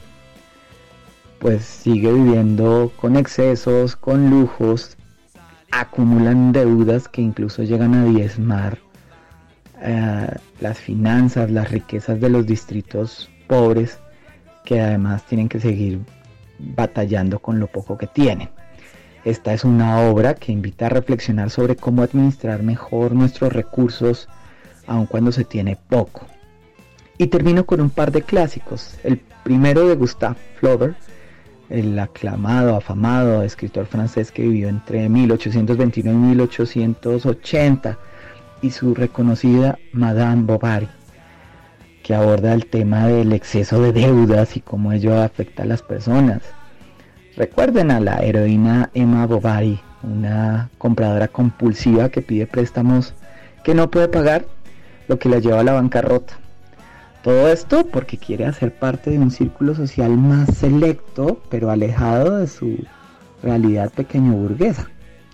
pues sigue viviendo con excesos, con lujos, acumulan deudas que incluso llegan a diezmar uh, las finanzas, las riquezas de los distritos pobres, que además tienen que seguir batallando con lo poco que tienen. Esta es una obra que invita a reflexionar sobre cómo administrar mejor nuestros recursos, aun cuando se tiene poco. Y termino con un par de clásicos. El primero de Gustave Flaubert, el aclamado, afamado escritor francés que vivió entre mil ochocientos veintinueve y mil ochocientos ochenta, y su reconocida Madame Bovary, que aborda el tema del exceso de deudas y cómo ello afecta a las personas. Recuerden a la heroína Emma Bovary, una compradora compulsiva que pide préstamos que no puede pagar, lo que la lleva a la bancarrota. Todo esto porque quiere hacer parte de un círculo social más selecto, pero alejado de su realidad pequeño burguesa.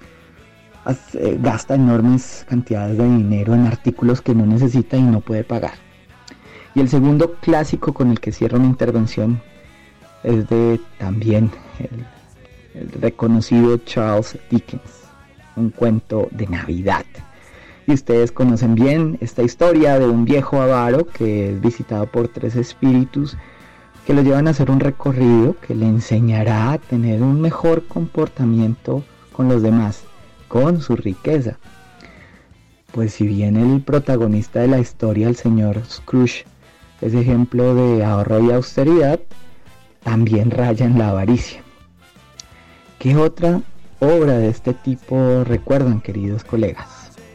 Hace, gasta enormes cantidades de dinero en artículos que no necesita y no puede pagar. Y el segundo clásico con el que cierra una intervención es de también el, el reconocido Charles Dickens, un cuento de Navidad. Y ustedes conocen bien esta historia de un viejo avaro que es visitado por tres espíritus que lo llevan a hacer un recorrido que le enseñará a tener un mejor comportamiento con los demás, con su riqueza. Pues si bien el protagonista de la historia, el señor Scrooge, es ejemplo de ahorro y austeridad, también raya en la avaricia. ¿Qué otra obra de este tipo recuerdan, queridos colegas?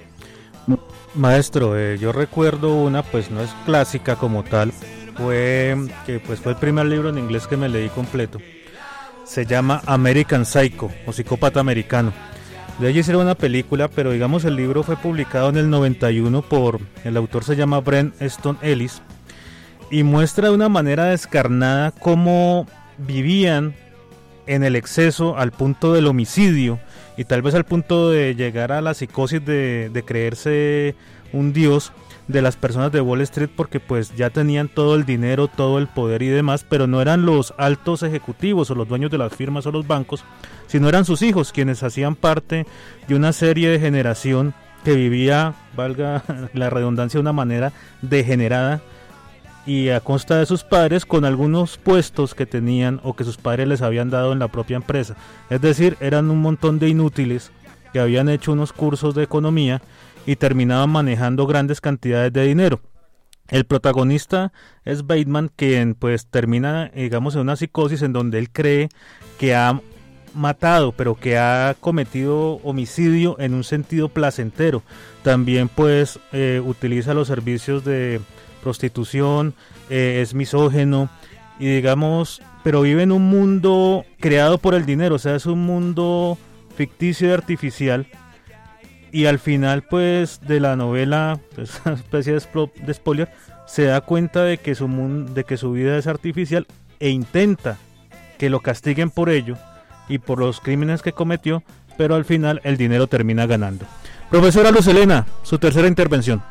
Maestro, eh, yo recuerdo una, pues no es clásica como tal, fue que pues fue el primer libro en inglés que me leí completo. Se llama American Psycho, o Psicópata Americano. De allí hicieron una película, pero digamos el libro fue publicado en el noventa y uno por, el autor se llama Bret Easton Ellis, y muestra de una manera descarnada cómo vivían en el exceso al punto del homicidio y tal vez al punto de llegar a la psicosis de, de creerse un dios de las personas de Wall Street, porque pues ya tenían todo el dinero, todo el poder y demás, pero no eran los altos ejecutivos o los dueños de las firmas o los bancos, sino eran sus hijos quienes hacían parte de una serie de generación que vivía, valga la redundancia, de una manera degenerada y a costa de sus padres, con algunos puestos que tenían o que sus padres les habían dado en la propia empresa. Es decir, eran un montón de inútiles que habían hecho unos cursos de economía y terminaban manejando grandes cantidades de dinero. El protagonista es Bateman, quien pues termina, digamos, en una psicosis en donde él cree que ha matado, pero que ha cometido homicidio en un sentido placentero. También pues eh, utiliza los servicios de prostitución, eh, es misógeno y digamos, pero vive en un mundo creado por el dinero, o sea, es un mundo ficticio y artificial, y al final pues de la novela, pues, una especie de, splo- de spoiler, se da cuenta de que su mundo, de que su vida es artificial e intenta que lo castiguen por ello y por los crímenes que cometió, pero al final el dinero termina ganando. Profesora Luz Helena, su tercera intervención.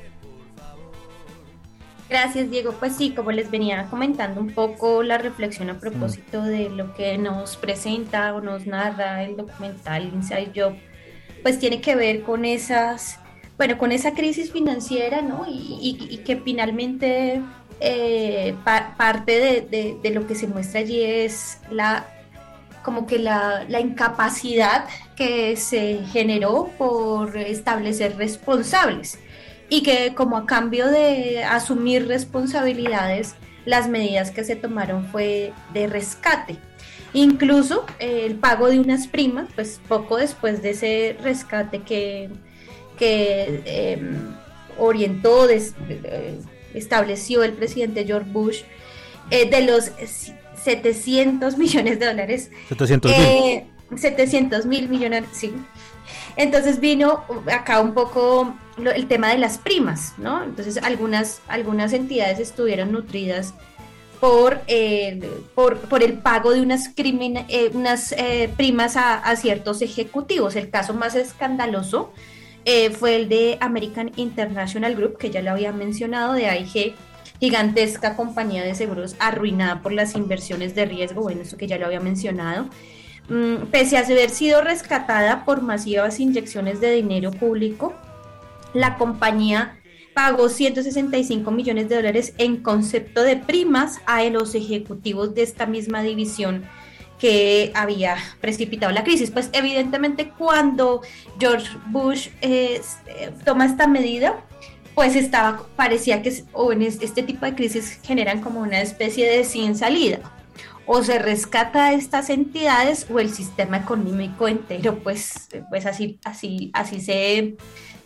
Gracias, Diego. Pues sí, como les venía comentando un poco la reflexión a propósito de lo que nos presenta o nos narra el documental Inside Job, pues tiene que ver con esas, bueno, con esa crisis financiera, ¿no? Y, y, y que finalmente eh, pa- parte de, de, de lo que se muestra allí es la, como que la, la incapacidad que se generó por establecer responsables. Y que como a cambio de asumir responsabilidades, las medidas que se tomaron fue de rescate. Incluso eh, el pago de unas primas, pues poco después de ese rescate que, que eh, orientó, des, eh, estableció el presidente George Bush, eh, de los setecientos millones de dólares. setecientos mil. Eh, setecientos mil millones, sí. Entonces vino acá un poco lo, el tema de las primas, ¿no? Entonces algunas, algunas entidades estuvieron nutridas por, eh, por, por el pago de unas, crimin, eh, unas eh, primas a, a ciertos ejecutivos. El caso más escandaloso eh, fue el de American International Group, que ya lo había mencionado, de A I G, gigantesca compañía de seguros arruinada por las inversiones de riesgo, bueno, eso que ya lo había mencionado. Mm, pese a haber sido rescatada por masivas inyecciones de dinero público, la compañía pagó ciento sesenta y cinco millones de dólares en concepto de primas a los ejecutivos de esta misma división que había precipitado la crisis. Pues evidentemente cuando George Bush eh, toma esta medida, pues estaba, parecía que o en este tipo de crisis generan como una especie de sin salida. O se rescata a estas entidades o el sistema económico entero, pues, pues así, así, así se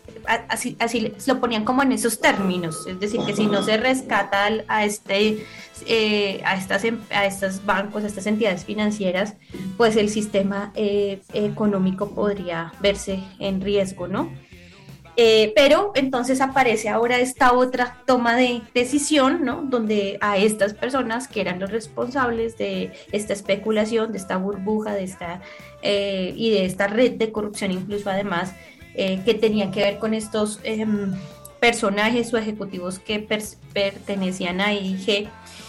así, así lo ponían como en esos términos, es decir, que si no se rescata a este eh, a estas a estos bancos, a estas entidades financieras, pues el sistema eh, económico podría verse en riesgo, ¿no? Eh, pero entonces aparece ahora esta otra toma de decisión, ¿no? Donde a estas personas que eran los responsables de esta especulación, de esta burbuja, de esta eh, y de esta red de corrupción, incluso además, eh, que tenían que ver con estos eh, personajes o ejecutivos que per pertenecían a I G.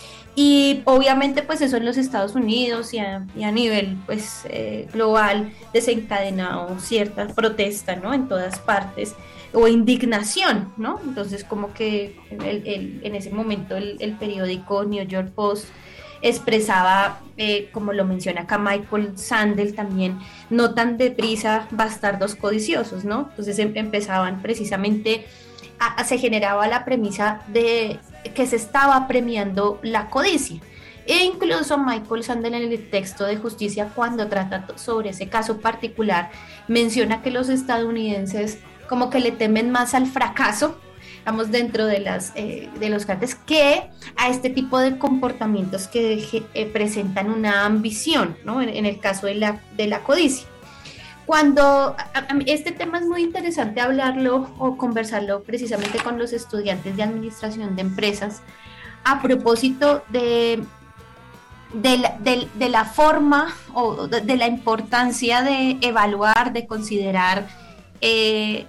Y obviamente pues eso en los Estados Unidos y a, y a nivel pues eh, global desencadenado cierta protesta, ¿no? En todas partes, o indignación, ¿no? Entonces como que el, el, en ese momento el, el periódico New York Post expresaba, eh, como lo menciona acá Michael Sandel también, no tan deprisa bastardos codiciosos, ¿no? Entonces em, empezaban precisamente, a, a, se generaba la premisa de que se estaba premiando la codicia. E incluso Michael Sandel en el texto de Justicia, cuando trata sobre ese caso particular, menciona que los estadounidenses como que le temen más al fracaso, digamos, dentro de, las, eh, de los carteles, que a este tipo de comportamientos que eh, presentan una ambición, ¿no? En, en el caso de la, de la codicia. Cuando a, a, este tema es muy interesante hablarlo o conversarlo precisamente con los estudiantes de administración de empresas, a propósito de, de, la, de, de la forma o de, de la importancia de evaluar, de considerar eh,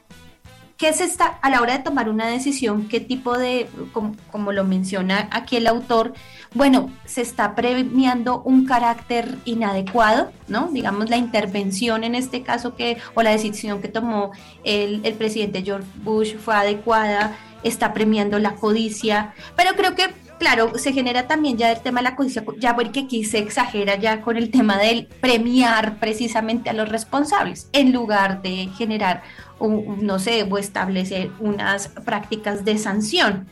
qué se está, a la hora de tomar una decisión, qué tipo de, como, como lo menciona aquí el autor, bueno, se está premiando un carácter inadecuado, ¿no? Digamos, la intervención en este caso que, o la decisión que tomó el, el presidente George Bush fue adecuada, está premiando la codicia, pero creo que, claro, se genera también ya el tema de la codicia, ya porque aquí se exagera ya con el tema del premiar precisamente a los responsables, en lugar de generar, un, no sé, o establecer unas prácticas de sanción.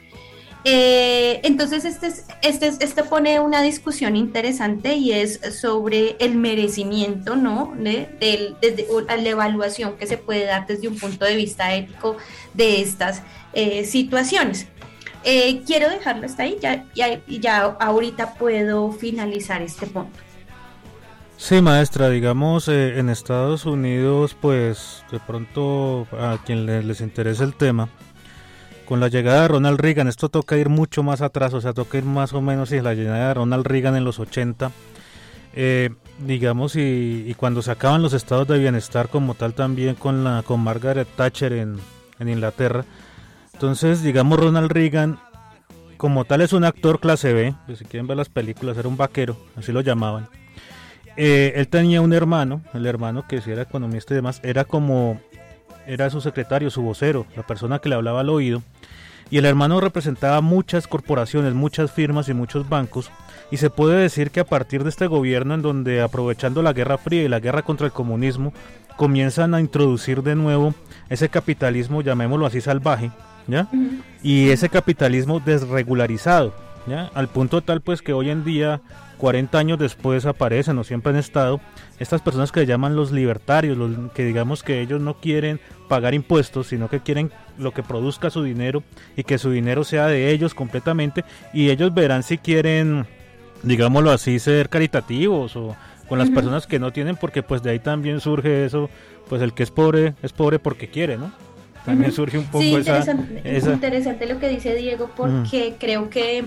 Eh, entonces este, este, este pone una discusión interesante y es sobre el merecimiento, ¿no? De, de, de, de la evaluación que se puede dar desde un punto de vista ético de estas eh, situaciones. Eh, quiero dejarlo hasta ahí, ya, ya, ya ahorita puedo finalizar este punto. Sí, maestra, digamos, eh, en Estados Unidos, pues de pronto a quien les, les interese el tema, con la llegada de Ronald Reagan, esto toca ir mucho más atrás, o sea, toca ir más o menos y la llegada de Ronald Reagan en los ochenta, eh, digamos, y, y cuando se acaban los estados de bienestar como tal también con, la, con Margaret Thatcher en, en Inglaterra. Entonces, digamos, Ronald Reagan como tal es un actor clase B, pues si quieren ver las películas, era un vaquero, así lo llamaban. Eh, él tenía un hermano, el hermano que sí era economista y demás, era como, era su secretario, su vocero, la persona que le hablaba al oído, y el hermano representaba muchas corporaciones, muchas firmas y muchos bancos, y se puede decir que a partir de este gobierno en donde, aprovechando la Guerra Fría y la guerra contra el comunismo, comienzan a introducir de nuevo ese capitalismo, llamémoslo así, salvaje, ¿ya? Uh-huh. Y ese capitalismo desregularizado, ¿ya? Al punto tal pues que hoy en día, cuarenta años después, aparecen o siempre han estado estas personas que llaman los libertarios, los que digamos que ellos no quieren pagar impuestos, sino que quieren lo que produzca su dinero y que su dinero sea de ellos completamente, y ellos verán si quieren, digámoslo así, ser caritativos o con las uh-huh. personas que no tienen, porque pues de ahí también surge eso, pues el que es pobre es pobre porque quiere, ¿no? También uh-huh. surge un poco sí, esa, interesante, esa... interesante lo que dice Diego, porque uh-huh. creo que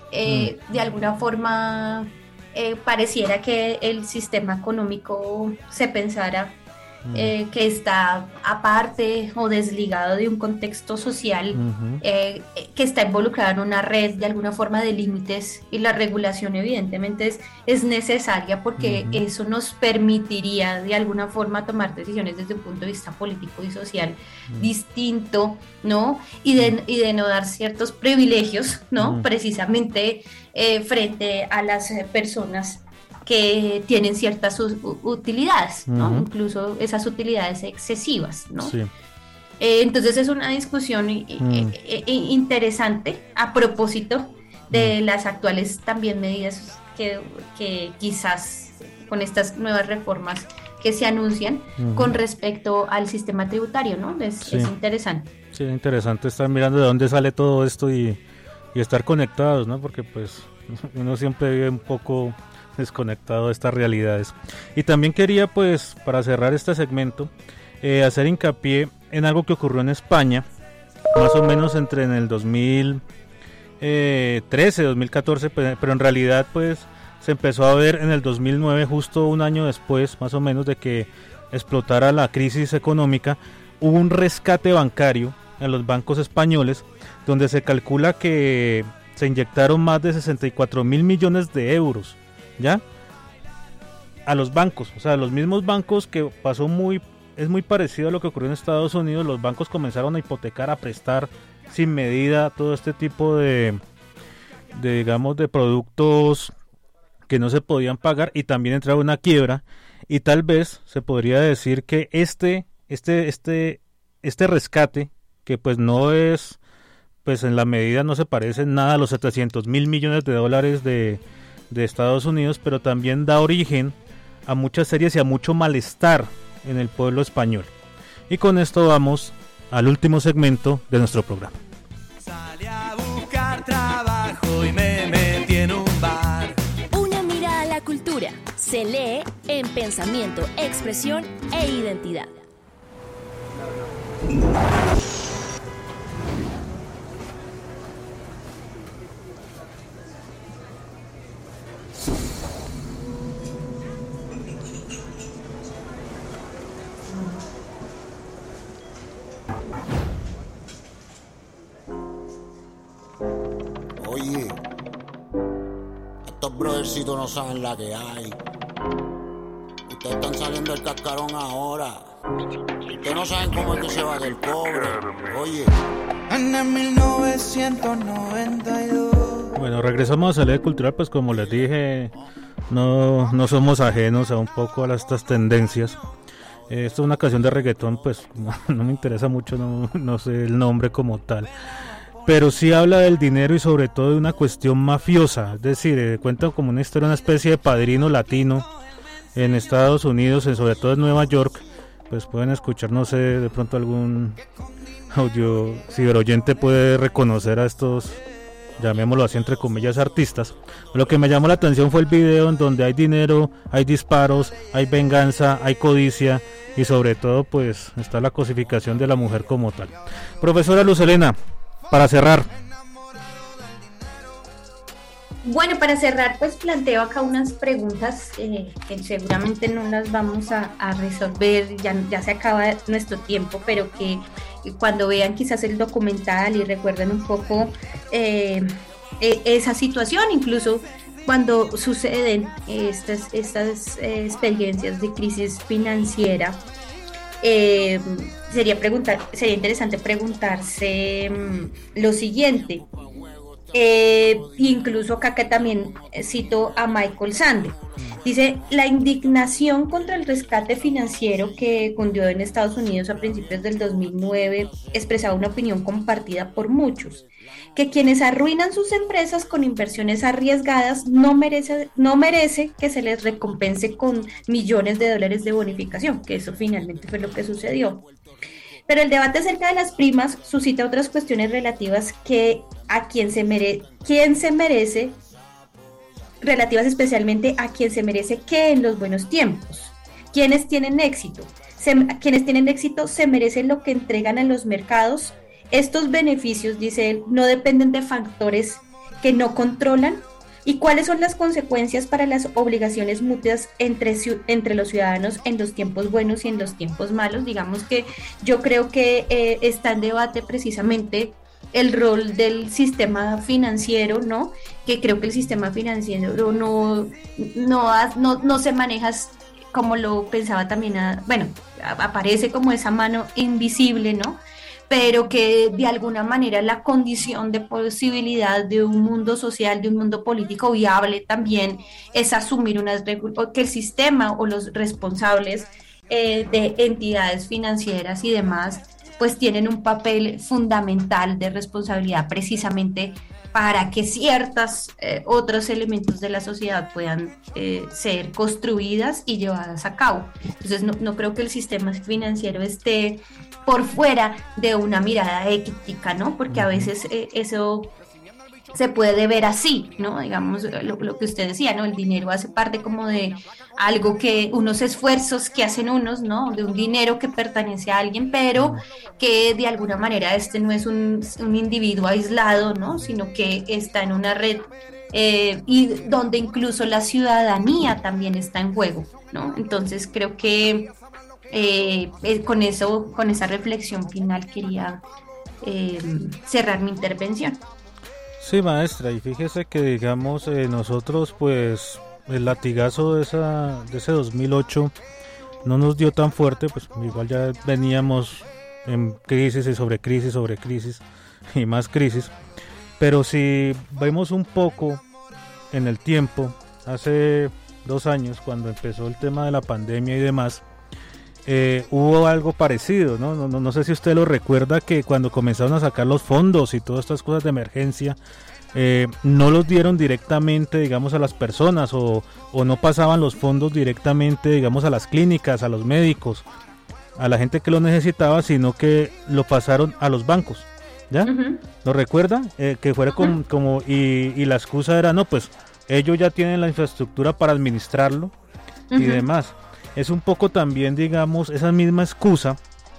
eh, uh-huh. de alguna forma eh, pareciera que el sistema económico se pensara uh-huh. eh, que está aparte o desligado de un contexto social uh-huh. eh, que está involucrado en una red de alguna forma de límites, y la regulación evidentemente es, es necesaria porque uh-huh. eso nos permitiría de alguna forma tomar decisiones desde un punto de vista político y social uh-huh. distinto, ¿no? Y de, y de no dar ciertos privilegios, ¿no? Uh-huh. Precisamente eh, frente a las personas que tienen ciertas utilidades, ¿no? Uh-huh. Incluso esas utilidades excesivas, ¿no? Sí. Eh, entonces es una discusión uh-huh. eh, eh, interesante a propósito de uh-huh. las actuales también medidas que, que quizás con estas nuevas reformas que se anuncian uh-huh. con respecto al sistema tributario, ¿no? Es, sí. es interesante. Sí, es interesante estar mirando de dónde sale todo esto y, y estar conectados, ¿no? Porque pues uno siempre vive un poco desconectado de estas realidades. Y también quería, pues, para cerrar este segmento, eh, hacer hincapié en algo que ocurrió en España, más o menos entre en el dos mil trece, dos mil catorce, pero en realidad, pues, se empezó a ver en el dos mil nueve, justo un año después, más o menos, de que explotara la crisis económica. Hubo un rescate bancario en los bancos españoles, donde se calcula que se inyectaron más de sesenta y cuatro mil millones de euros, ¿ya? A los bancos, o sea, los mismos bancos que pasó muy, es muy parecido a lo que ocurrió en Estados Unidos. Los bancos comenzaron a hipotecar, a prestar sin medida todo este tipo de, de digamos, de productos que no se podían pagar, y también entraba una quiebra, y tal vez se podría decir que este, este, este, este rescate, que pues no es, pues en la medida no se parece en nada a los setecientos mil millones de dólares de, de Estados Unidos, pero también da origen a muchas series y a mucho malestar en el pueblo español. Y con esto vamos al último segmento de nuestro programa. Salí a buscar trabajo y me metí en un bar. Una mirada a la cultura se lee en pensamiento, expresión e identidad. Oye, estos brothercitos no saben la que hay. Ustedes están saliendo del cascarón ahora. Ustedes no saben cómo es que se va del cobre. Oye. En el mil novecientos noventa y dos. Bueno, regresamos a Ley Cultural, pues como les dije, no, no somos ajenos a un poco a estas tendencias. Eh, esta es una canción de reggaetón, pues no, no me interesa mucho, no, no sé el nombre como tal. Pero sí habla del dinero y sobre todo de una cuestión mafiosa, es decir, eh, cuenta como una historia, una especie de Padrino latino en Estados Unidos, en, sobre todo en Nueva York. Pues pueden escuchar, no sé, de pronto algún audio ciberoyente puede reconocer a estos, llamémoslo así entre comillas, artistas. Lo que me llamó la atención fue el video en donde hay dinero, hay disparos, hay venganza, hay codicia y sobre todo pues está la cosificación de la mujer como tal. Profesora Luz Helena, para cerrar. Bueno, para cerrar, pues planteo acá unas preguntas eh, que seguramente no las vamos a, a resolver, ya, ya se acaba nuestro tiempo, pero que, que cuando vean quizás el documental y recuerden un poco eh, eh, esa situación, incluso cuando suceden estas, estas eh, experiencias de crisis financiera, eh, sería, preguntar, sería interesante preguntarse um, lo siguiente. Eh, incluso acá que también cito a Michael Sande, dice: la indignación contra el rescate financiero que cundió en Estados Unidos a principios del dos mil nueve expresaba una opinión compartida por muchos, que quienes arruinan sus empresas con inversiones arriesgadas no merece, no merece que se les recompense con millones de dólares de bonificación, que eso finalmente fue lo que sucedió. Pero el debate acerca de las primas suscita otras cuestiones relativas que a quien se merece, quién se merece, relativas especialmente a quien se merece que en los buenos tiempos. Quienes tienen éxito, se, quienes tienen éxito se merecen lo que entregan a los mercados. Estos beneficios, dice él, no dependen de factores que no controlan. ¿Y cuáles son las consecuencias para las obligaciones mutuas entre, entre los ciudadanos en los tiempos buenos y en los tiempos malos? Digamos que yo creo que eh, está en debate precisamente el rol del sistema financiero, ¿no? Que creo que el sistema financiero no, no, no, no se maneja como lo pensaba también, a, bueno, aparece como esa mano invisible, ¿no? Pero que de alguna manera la condición de posibilidad de un mundo social, de un mundo político viable también es asumir unas regulaciones, que el sistema o los responsables eh, de entidades financieras y demás pues tienen un papel fundamental de responsabilidad precisamente para que ciertos eh, otros elementos de la sociedad puedan eh, ser construidas y llevadas a cabo. Entonces no, no creo que el sistema financiero esté por fuera de una mirada ética, ¿no? Porque a veces eh, eso se puede ver así, ¿no? Digamos, lo, lo que usted decía, ¿no? El dinero hace parte como de algo que, unos esfuerzos que hacen unos, ¿no? De un dinero que pertenece a alguien, pero que de alguna manera este no es un, un individuo aislado, ¿no? Sino que está en una red eh, y donde incluso la ciudadanía también está en juego, ¿no? Entonces creo que eh, eh, con eso, con esa reflexión final quería eh, cerrar mi intervención. Sí, maestra, y fíjese que digamos eh, nosotros pues el latigazo de esa de ese dos mil ocho no nos dio tan fuerte, pues igual ya veníamos en crisis y sobre crisis, sobre crisis y más crisis, pero si vemos un poco en el tiempo, hace dos años cuando empezó el tema de la pandemia y demás, Eh, hubo algo parecido, ¿no? No, no, no sé si usted lo recuerda, que cuando comenzaron a sacar los fondos y todas estas cosas de emergencia, eh, no los dieron directamente, digamos, a las personas o, o no pasaban los fondos directamente, digamos, a las clínicas, a los médicos, a la gente que lo necesitaba, sino que lo pasaron a los bancos, ¿ya? Uh-huh. ¿Lo recuerda? Eh, que fuera como, uh-huh. como y, y la excusa era, no, pues ellos ya tienen la infraestructura para administrarlo uh-huh. y demás. Es un poco también, digamos, esa misma excusa,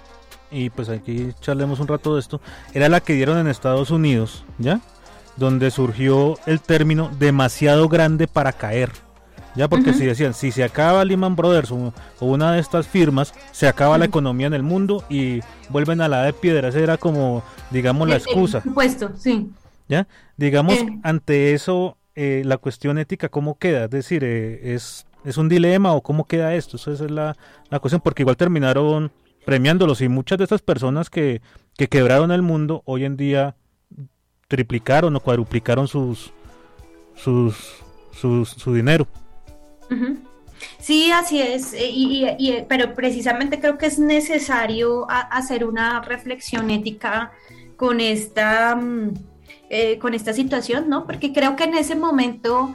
y pues aquí charlemos un rato de esto, era la que dieron en Estados Unidos, ¿ya? Donde surgió el término demasiado grande para caer, ¿ya? Porque uh-huh. si decían, si se acaba Lehman Brothers o, o una de estas firmas, se acaba uh-huh. la economía en el mundo y vuelven a la de piedra. Esa era como, digamos, la excusa. Por supuesto, sí. ¿Ya? Digamos, eh. ante eso, eh, la cuestión ética, ¿cómo queda? Es decir, eh, es... ¿Es un dilema o cómo queda esto? Esa es la, la cuestión, porque igual terminaron premiándolos y muchas de estas personas que, que quebraron el mundo hoy en día triplicaron o cuadruplicaron sus, sus, sus su dinero. Uh-huh. Sí, así es, y, y, y, pero precisamente creo que es necesario a, hacer una reflexión ética con esta, eh, con esta situación, ¿no? Porque creo que en ese momento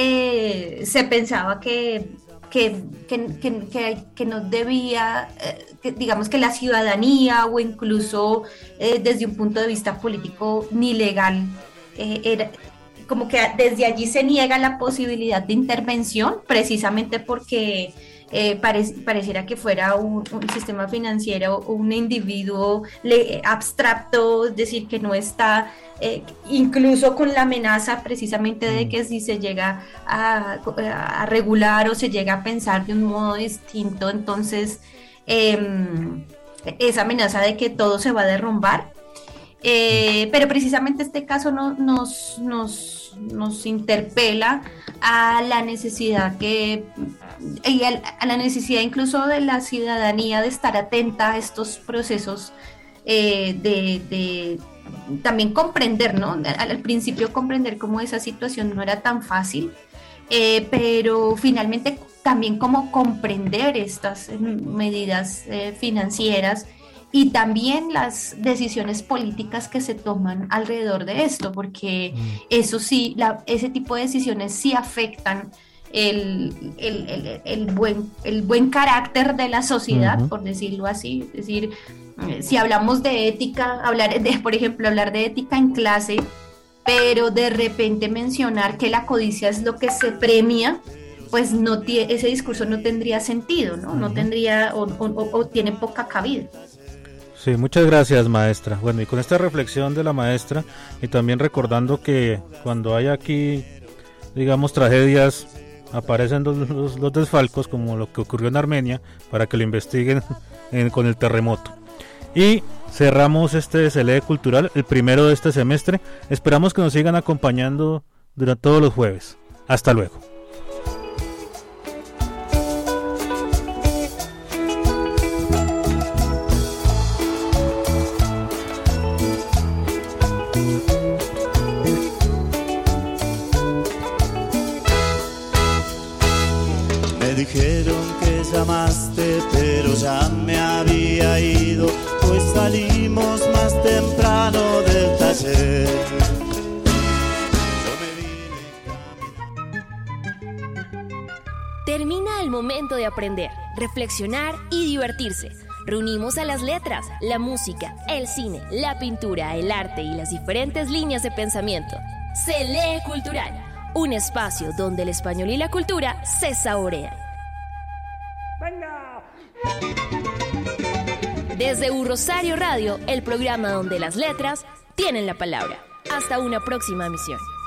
Eh, se pensaba que, que, que, que, que, que no debía, eh, que, digamos que la ciudadanía o incluso eh, desde un punto de vista político ni legal, eh, era, como que desde allí se niega la posibilidad de intervención precisamente porque eh, pare, pareciera que fuera un, un sistema financiero o un individuo le, abstracto, es decir, que no está Eh, incluso con la amenaza precisamente de que si se llega a, a regular o se llega a pensar de un modo distinto, entonces eh, esa amenaza de que todo se va a derrumbar. Eh, pero precisamente este caso no, nos, nos, nos interpela a la necesidad que y a, a la necesidad incluso de la ciudadanía de estar atenta a estos procesos eh, de, de también comprender, ¿no? Al, al principio comprender cómo esa situación no era tan fácil, eh, pero finalmente también cómo comprender estas eh, medidas eh, financieras y también las decisiones políticas que se toman alrededor de esto, porque mm. eso sí, la, ese tipo de decisiones sí afectan el, el, el, el, buen, el buen carácter de la sociedad, uh-huh. por decirlo así. Es decir, si hablamos de ética, hablar de, por ejemplo, hablar de ética en clase, pero de repente mencionar que la codicia es lo que se premia, pues no tiene, ese discurso no tendría sentido, ¿no? Uh-huh. No tendría o, o, o tiene poca cabida. Sí, muchas gracias, maestra. Bueno, y con esta reflexión de la maestra, y también recordando que cuando hay aquí, digamos, tragedias, aparecen los, los, los desfalcos, como lo que ocurrió en Armenia, para que lo investiguen en, con el terremoto. Y cerramos este S L E Cultural, el primero de este semestre. Esperamos que nos sigan acompañando durante todos los jueves. Hasta luego. Me dijeron que llamaste, pero ya me había ido, pues salimos más temprano del taller. momento de aprender, reflexionar y divertirse. Reunimos a las letras, la música, el cine, la pintura, el arte y las diferentes líneas de pensamiento. Se lee cultural, un espacio donde el español y la cultura se saborean. ¡Venga! Desde U Rosario Radio, el programa donde las letras tienen la palabra. Hasta una próxima emisión.